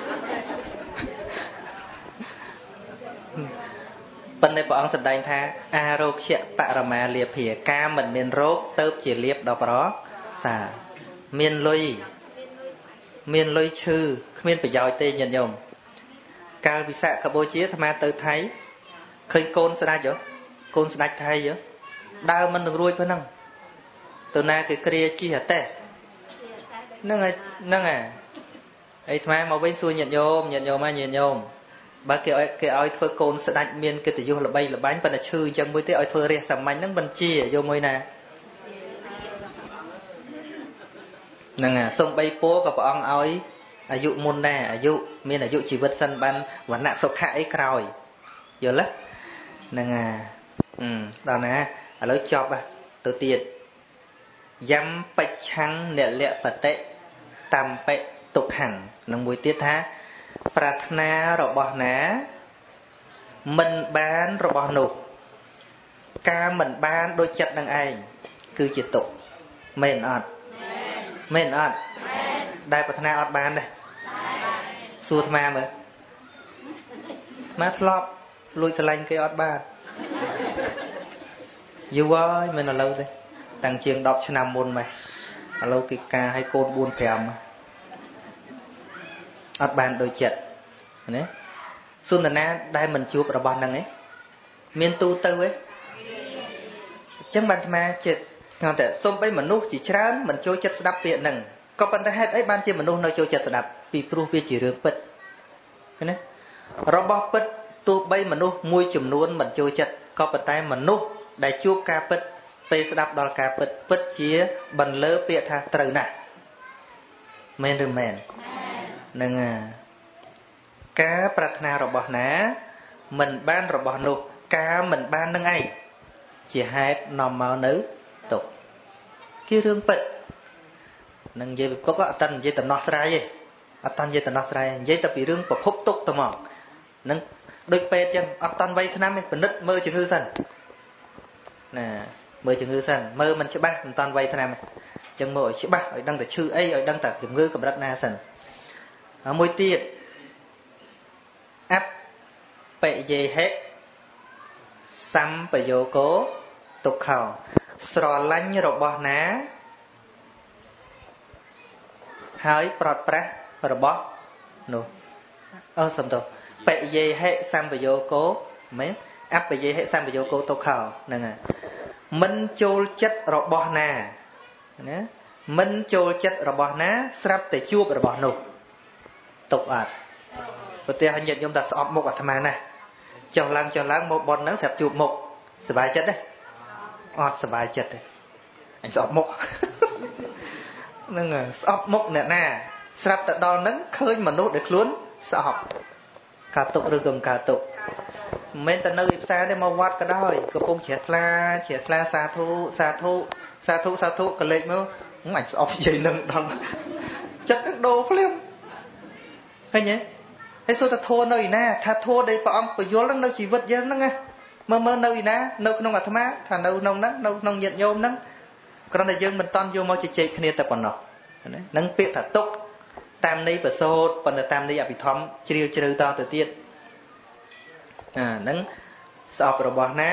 ប៉ុន្តែព្រះអង្គសម្ដែងថាអារោគ្យបរមាលាភាការមិនមានរោគទៅជាលាភដល់ប្រសាមានលុយឈឺគ្មានប្រយោជន៍ទេញាតិញោមកាលវិសាខបូជាអាត្មាទៅថៃឃើញកូនស្ដេចថៃដើរមិននឹងរួចប៉ុណ្ណឹងទៅណាគេគ្រាជិះអតេហ្នឹងហើយអាត្មាមកវិញសួរញាតិញោមបើគេឲ្យធ្វើកូនស្ដេចមានកិត្តិយសល្បីល្បាញប៉ុន្តែឈឺអញ្ចឹងមួយទេឲ្យធ្វើរាសសាមញ្ញហ្នឹងមិនជាយកមួយណាហ្នឹងសំបីពោក៏ព្រះអង្គឲ្យអាយុមុនដែរមានអាយុជីវិតសិនបានវណ្ណៈសុខៈអីក្រោយយល់ទេហ្នឹងដល់ណាឥឡូវចប់ទៅទៀតយំបច្ឆੰនិលបតិតំបិទុក្ខំនឹងមួយទៀតថាប្រាថ្នារបស់ណាមិនបានរបស់នោះការមិនបានដូចចិត្តនឹងឯងគឺជាទុក្ខមែនអត់ដែលប្រាថ្នាអត់បានដែរសួរអាត្មាមើលអាត្មាធ្លាប់លួចស្រឡាញ់គេអត់បានយូរហើយមិនឥឡូវទេតាំងជាង10ឆ្នាំមុនមកឥឡូវគេការឲ្យកូន4 5អត់បានដូចចិត្តណាសុនណាដែលមិនជួបរបស់ហ្នឹងឯងមានទូទៅឯងអញ្ចឹងបានអាត្មាចិត្តគាត់តែសូម្បីមនុស្សជាច្រើនមិនចូលចិត្តស្ដាប់ពាក្យហ្នឹងក៏ប៉ុន្តែហេតុអីបានជាមនុស្សនៅចូលចិត្តស្ដាប់ពីព្រោះវាជារឿងពិតឃើញទេរបស់ពិតទោះបីមនុស្សមួយចំនួនមិនចូលចិត្តក៏ប៉ុន្តែមនុស្សដែលជួបការពិតពេលស្ដាប់ដល់ការពិតជាបន្លឺពាក្យថាត្រូវណាស់មែនឬមែនហ្នឹងការប្រាថ្នារបស់ណាមិនបានរបស់នោះការមិនបាននឹងឯងជាហេតុនាំមកនៅទុក្ខជារឿងពិតនឹងនិយាយពីពុកអត់តាន់និយាយដំណោះស្រាយទេអត់តាន់និយាយដំណោះស្រាយនិយាយតែពីរឿងប្រភពទុក្ខទៅមកនឹងដូចពេទ្យចឹងអត់តាន់វ័យឆ្នាំទេពិនិត្យមើលជំងឺសិនណាមើលជំងឺសិនមើលមិនច្បាស់មិនតាន់វ័យឆ្នាំទេចឹងមើលឲ្យច្បាស់ឲ្យដឹងតែឈឺអីឲ្យដឹងតែជំងឺកម្រិតណាសិនហើយមួយទៀតអបិយេហិសម្បយោគោទុក្ខោស្រឡាញ់របស់ណាហើយប្រត់ប្រាស់របស់នោះសំទោសបិយេហិសម្បយោគោមែនអបិយេហិសម្បយោគោទុក្ខោហ្នឹងហើយមិនចូលចិត្តរបស់ណាណាមិនចូលចិត្តរបស់ណាស្រាប់តែជួបរបស់នោះទុក្ខអត់ប្រទេសញាតិញោមតែស្អប់មុខអាត្មាណាចុះឡើងមកបនហ្នឹងស្រាប់ជួបមុខសុបាយចិត្តទេអត់សុបាយចិត្តទេអញស្អប់មុខហ្នឹងស្អប់មុខអ្នកណាស្រាប់តែដល់ហ្នឹងឃើញមនុស្សដែលខ្លួនស្អប់កើតទុក្ខឬក៏មិនកើតទុក្ខមិនមែនតែនៅឯផ្សារទេមកវត្តក៏ដោយកំពុងជ្រះថ្លាសាធុកលេចមើលអញស្អប់និយាយនឹងដល់ចិត្តនឹងដូរភ្លាមឃើញទេហើយសួរថាធัวនៅឯណាថាធัวដែលព្រះអង្គបញ្យល់នឹងនៅជីវិតយើងហ្នឹងណាមើលនៅឯណានៅក្នុងអាត្មាថានៅក្នុងហ្នឹងនៅក្នុងញាតិញោមហ្នឹងគ្រាន់តែយើងមិនតន់យកមកជជែកគ្នាតែប៉ុណ្ណោះណានឹងពាក្យថាទុក្ខតាមន័យប្រសូតប៉ុន្តែតាមន័យអភិធម្មជ្រាលជ្រៅតទៅទៀតហ្នឹងស្អប់របស់ណា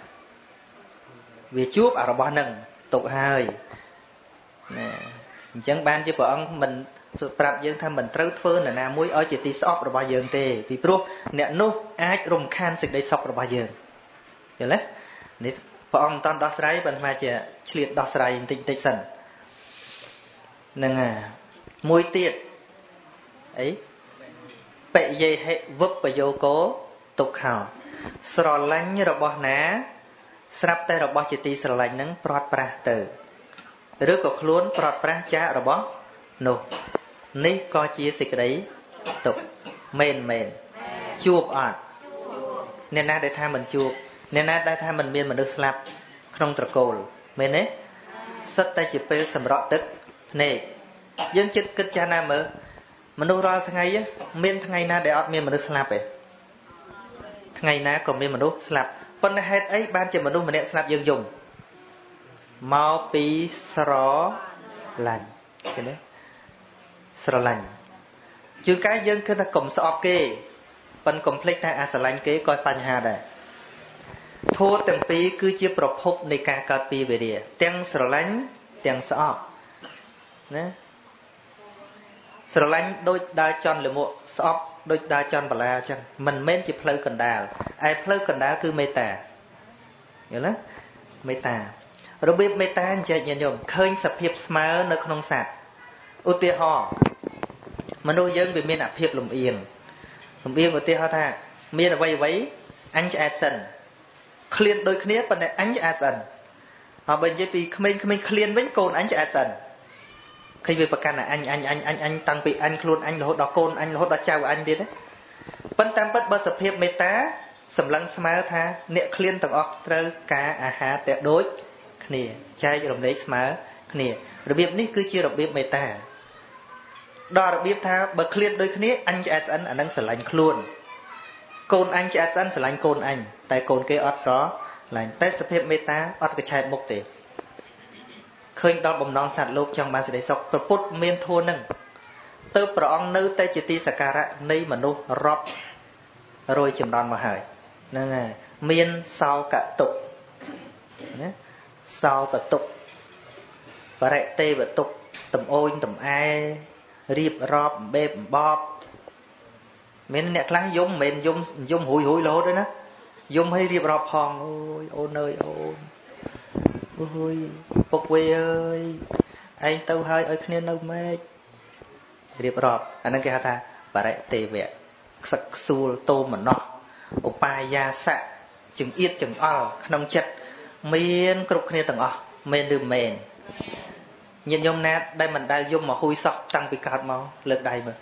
វាជួបអារបស់ហ្នឹងទុក្ខហើយណាអញ្ចឹងបានជាព្រះអង្គមិនប្រាប់យើងថាមិនត្រូវធ្វើនរណាមួយឲ្យជាទីស្អប់របស់យើងទេពីព្រោះអ្នកនោះអាចរំខានសេចក្តីសុខរបស់យើងយល់ទេនេះព្រះអង្គមិនតាន់ដោះស្រាយប៉ុន្តែជាឆ្លៀតដោះស្រាយបន្តិចសិនហ្នឹងហើយមួយទៀតអីបិយេហិវិបយោគោទុក្ខោស្រឡាញ់របស់ណាស្រាប់តែរបស់ជាទីស្រឡាញ់ហ្នឹងព្រាត់ប្រាសទៅឬក៏ខ្លួនព្រាត់ប្រាសចាករបស់នោះនេះក៏ជាសេចក្តីទុក្ខមែនជួបអត់អ្នកណាដែលថាមិនជួបអ្នកណាដែលថាមិនមានមនុស្សស្លាប់ក្នុងត្រកូលមែនទេសិតតែជាពេលសម្រក់ទឹកភ្នែកយើងចិត្តគិតចាស់ណាមើលមនុស្សរាល់ថ្ងៃមានថ្ងៃណាដែលអត់មានមនុស្សស្លាប់ទេថ្ងៃណាក៏មានមនុស្សស្លាប់ប៉ុន្តែហេតុអីបានជាមនុស្សម្នាក់ស្លាប់យើងយំមកពីស្រឡាញ់ឃើញទេស្រឡាញ់ជាងកាយយើងគិតថាកុំស្អប់គេប៉ិនកុំភ្លេចថាអាស្រឡាញ់គេក៏បញ្ហាដែរធម៌ទាំងពីរគឺជាប្រភពនៃការកើតពីវេរាទាំងស្រឡាញ់ទាំងស្អប់ណាស្រឡាញ់ដូចដើរចន់លមួកស្អប់ដូចដើរចន់បលាអញ្ចឹងមិនមែនជាផ្លូវកណ្ដាលឯផ្លូវកណ្ដាលគឺមេត្តាយល់ទេមេត្តារបៀបមេត្តាអញ្ចឹងញាតិញោមឃើញសភាពស្មើនៅក្នុងសត្វឧទាហរណ៍មនុស្សយើងវាមានអាភាពលំអៀងឧទាហរណ៍ថាមានអ្វីអញឆ្អែតសិនឃ្លានដូចគ្នាប៉ុន្តែអញឆ្អែតសិនហើយបើនិយាយពីក្មេងឃ្លានវិញកូនអញឆ្អែតសិនឃើញវាប្រកាន់ថាអញតាំងពីអញខ្លួនអញរហូតដល់កូនអញរហូតដល់ចៅអញទៀតទេប៉ុន្តែតាមពិតបើសភាពមេត្តាសម្លឹងស្មើថាអ្នកឃ្លានទាំងអស់ត្រូវការអាហារតែដូចគ្នាចែករំលែកស្មើគ្នារបៀបនេះគឺជារបៀបមេត្តាដល់របៀបថាបើឃ្លានដូចគ្នាអញឆ្អែតស្អិនអានឹងស្រឡាញ់ខ្លួនកូនអញឆ្អែតស្អិនស្រឡាញ់កូនអញតែកូនគេអត់ស្រឡាញ់តែសភាពមេត្តាអត់កឆែតមុខទេឃើញដល់បំណងសត្វលោកចង់បានសេចក្តីសុខព្រះពុទ្ធមានធម៌នឹងទៅព្រះអង្គនៅតែជាទីសក្ការៈនៃមនុស្សរាប់រយចំនួនមកហើយហ្នឹងហើយមានសោកតុណាសោកតុបរិទេវតុតំអូនតំអែរៀបរាប់អំបែបអំបបមានអ្នកខ្លះយំមិនមែនយំរួយរហូតទេណាយំឲ្យរៀបរាប់ផងអូយអូនអើយអូនអូយពុកវាអើយឯងទៅហើយឲ្យគ្នានៅម៉េចរៀបរាប់អាហ្នឹងគេហៅថាបរិទេវៈខ្សឹកខ្សួលតោមនោះឧបាយាសៈចង្អៀតចង្អល់ក្នុងចិត្តមានគ្រប់គ្នាទាំងអស់មែនឬមែនញាតិញោមណាដែលមិនដែលយំមកហួយសោះតាំងពីកើតមកលើកដៃមើល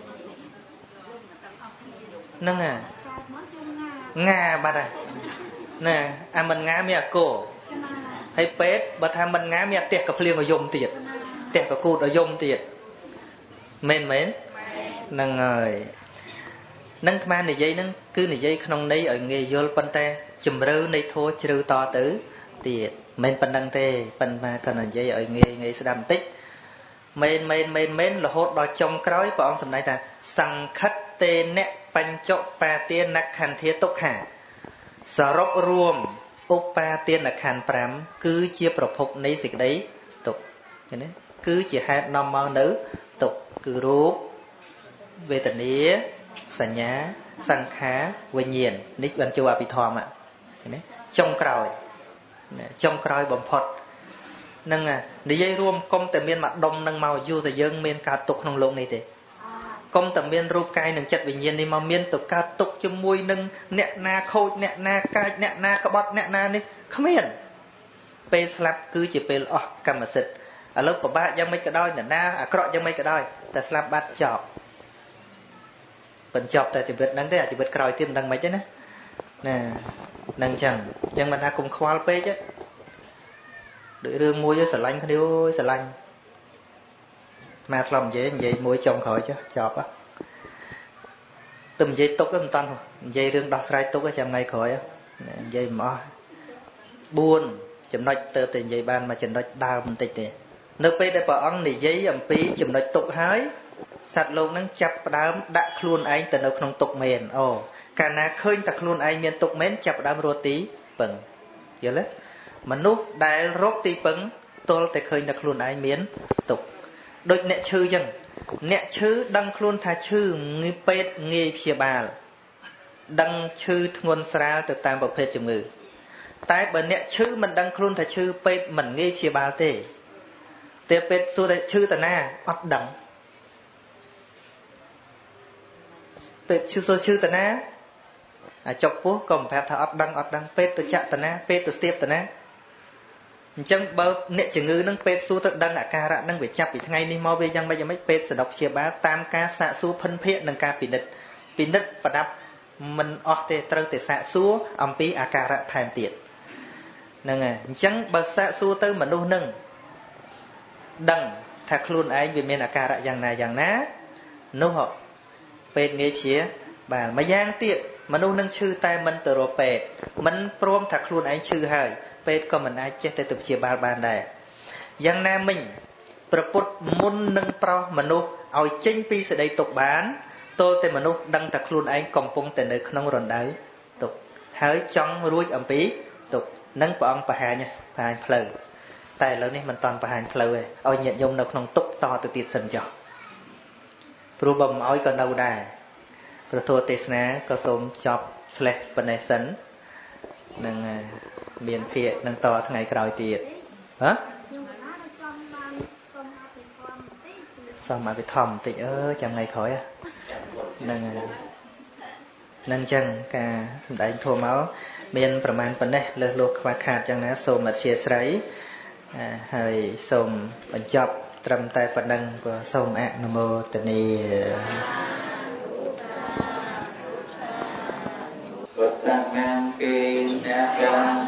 ហ្នឹងងាបាត់ហើយ nè mình ngá mi cô hay pet bà tham mình ngá mi tiệt cặp liêng ở dùng tiệt tiệt cặp cụt ở dùng tiệt mến nâng rồi nâng tham này dây nâng cứ này dây không này ở nghề vô pan ta chùm rư này thôi chữ to tử tiệt mến pan đăng tê pan mà còn này dây ở nghề sẽ đam tích mến là hốt đo trong cõi của ông sầm này ta sang khất tê nè pan chọc pa tiên nặc khăn thiết tốc hạสรุปรวมอุปาเตียนขันธ์ 5 គឺជាប្រភពនៃសេចក្តីទុក្ខឃើញទេគឺជាហេតុនាំមកនៅទុក្ខគឺរូបវេទនាសញ្ញាសង្ខារវិញ្ញាណនេះបានចូលអភិធម្មឃើញទេចុងក្រោយបំផុតនឹងនិយាយរួមកុំតែមានមួយដុំនឹងមកយូរតែយើងមានការទុក្ខក្នុងโลกនេះទេកុំតែមានរូបកាយនិងចិត្តវិញ្ញាណនេះមកមានទៅកើតទុកជាមួយនឹងអ្នកណាខូចអ្នកណាកាចអ្នកណាក្បត់អ្នកណានេះគ្មានពេលស្លាប់គឺជាពេលអស់កម្មសិទ្ធិឥឡូវពិបាកយ៉ាងម៉េចក៏ដោយអ្នកណាអាក្រក់យ៉ាងម៉េចក៏ដោយតែស្លាប់បាត់ចប់បញ្ចប់តែជីវិតហ្នឹងទេអាជីវិតក្រោយទៀតមិនដឹងម៉េចទេណានឹងអញ្ចឹងមិនថាគុំខ្វល់ពេកដូចរឿងមួយស្រឡាញ់គ្នាស្រឡាញ់មកធ្លាប់និយាយមួយចុងក្រោយចុះចប់ទៅនិយាយទុកមិនតាន់និយាយរឿងដោះស្រាយទុកចាំថ្ងៃក្រោយនិយាយមិនអស់4ចំណុចទៅតែនិយាយបានមួយចំណុចដើមបន្តិចទេនៅពេលដែលព្រះអង្គនិយាយអំពីចំណុចទុកហើយសត្វលោកនឹងចាប់ផ្ដើមដាក់ខ្លួនឯងទៅនៅក្នុងទុកមែនកាលណាឃើញតែខ្លួនឯងមានទុកមែនចាប់ផ្ដើមរកទីពឹងយល់ទេមនុស្សដែលរកទីពឹងទល់តែឃើញតែខ្លួនឯងមានទុកដូចអ្នកឈឺចឹងអ្នកឈឺដឹងខ្លួនថាឈឺងាយពេទ្យងាយព្យាបាលដឹងឈឺធ្ងន់ស្រាលទៅតាមប្រភេទជំងឺតែបើអ្នកឈឺមិនដឹងខ្លួនថាឈឺពេទ្យមិនងាយព្យាបាលទេតែពេទ្យសួរថាឈឺតាណាអត់ដឹងពេទ្យឈឺតាណាអាចុកពោះក៏មិនប្រាប់ថាអត់ដឹងពេទ្យទៅចាក់តាណាពេទ្យទៅស្ទាបតាណាអញ្ចឹងបើអ្នកជំងឺនឹងពេទ្យសួរទៅដឹងអាការៈនឹងវាចាប់ពីថ្ងៃនេះមកវាយ៉ាងម៉េចពេទ្យសរុបព្យាបាលតាមការសាកសួរភិនភាគនិងការពិនិត្យប្រដាប់មិនអស់ទេត្រូវតែសាកសួរអំពីអាការៈថែមទៀតហ្នឹងហើយអញ្ចឹងបើសាកសួរទៅមនុស្សនឹងដឹងថាខ្លួនឯងវាមានអាការៈយ៉ាងណានោះពេទ្យងាយព្យាបាលមួយយ៉ាងទៀតមនុស្សនឹងឈឺតែមិនទៅរកពេទ្យមិនព្រមថាខ្លួនឯងឈឺហើយពេទ្យក៏មិនអាចចេះទៅព្យាបាលបានដែរយ៉ាងណាមិញប្រពុតមុននឹងប្រោសមនុស្សឲ្យចេញពីសេចក្តីទុក្ខបានទល់តែមនុស្សដឹងថាខ្លួនឯងកំពុងតែនៅក្នុងរណ្ដៅទុក្ខហើយចង់រួចអំពីទុក្ខនឹងព្រះអង្គបង្ហាញផ្លូវតែឥឡូវនេះមិនតាន់បង្ហាញផ្លូវទេឲ្យញាតិញោមនៅក្នុងទុក្ខតទៅទៀតសិនចុះព្រោះបើមិនឲ្យក៏នៅដែរព្រះធម៌ទេសនាក៏សូមចប់ប៉ុណ្ណេះសិននឹងមានភាគនឹងតថ្ងៃក្រោយទៀតសូមអភិធម្មបន្តិចចាំថ្ងៃក្រោយនឹងអញ្ចឹងការសម្ដែងធម៌មកមានប្រមាណប៉ុណ្ណេះលើសលោះខ្វះខាតយ៉ាងណាសូមអធិស្ឋានហើយសូមបញ្ចប់ត្រឹមតែប៉ុណ្្នឹងក៏សូមអនុមោទនាពុទ្ធัง គេអ្នក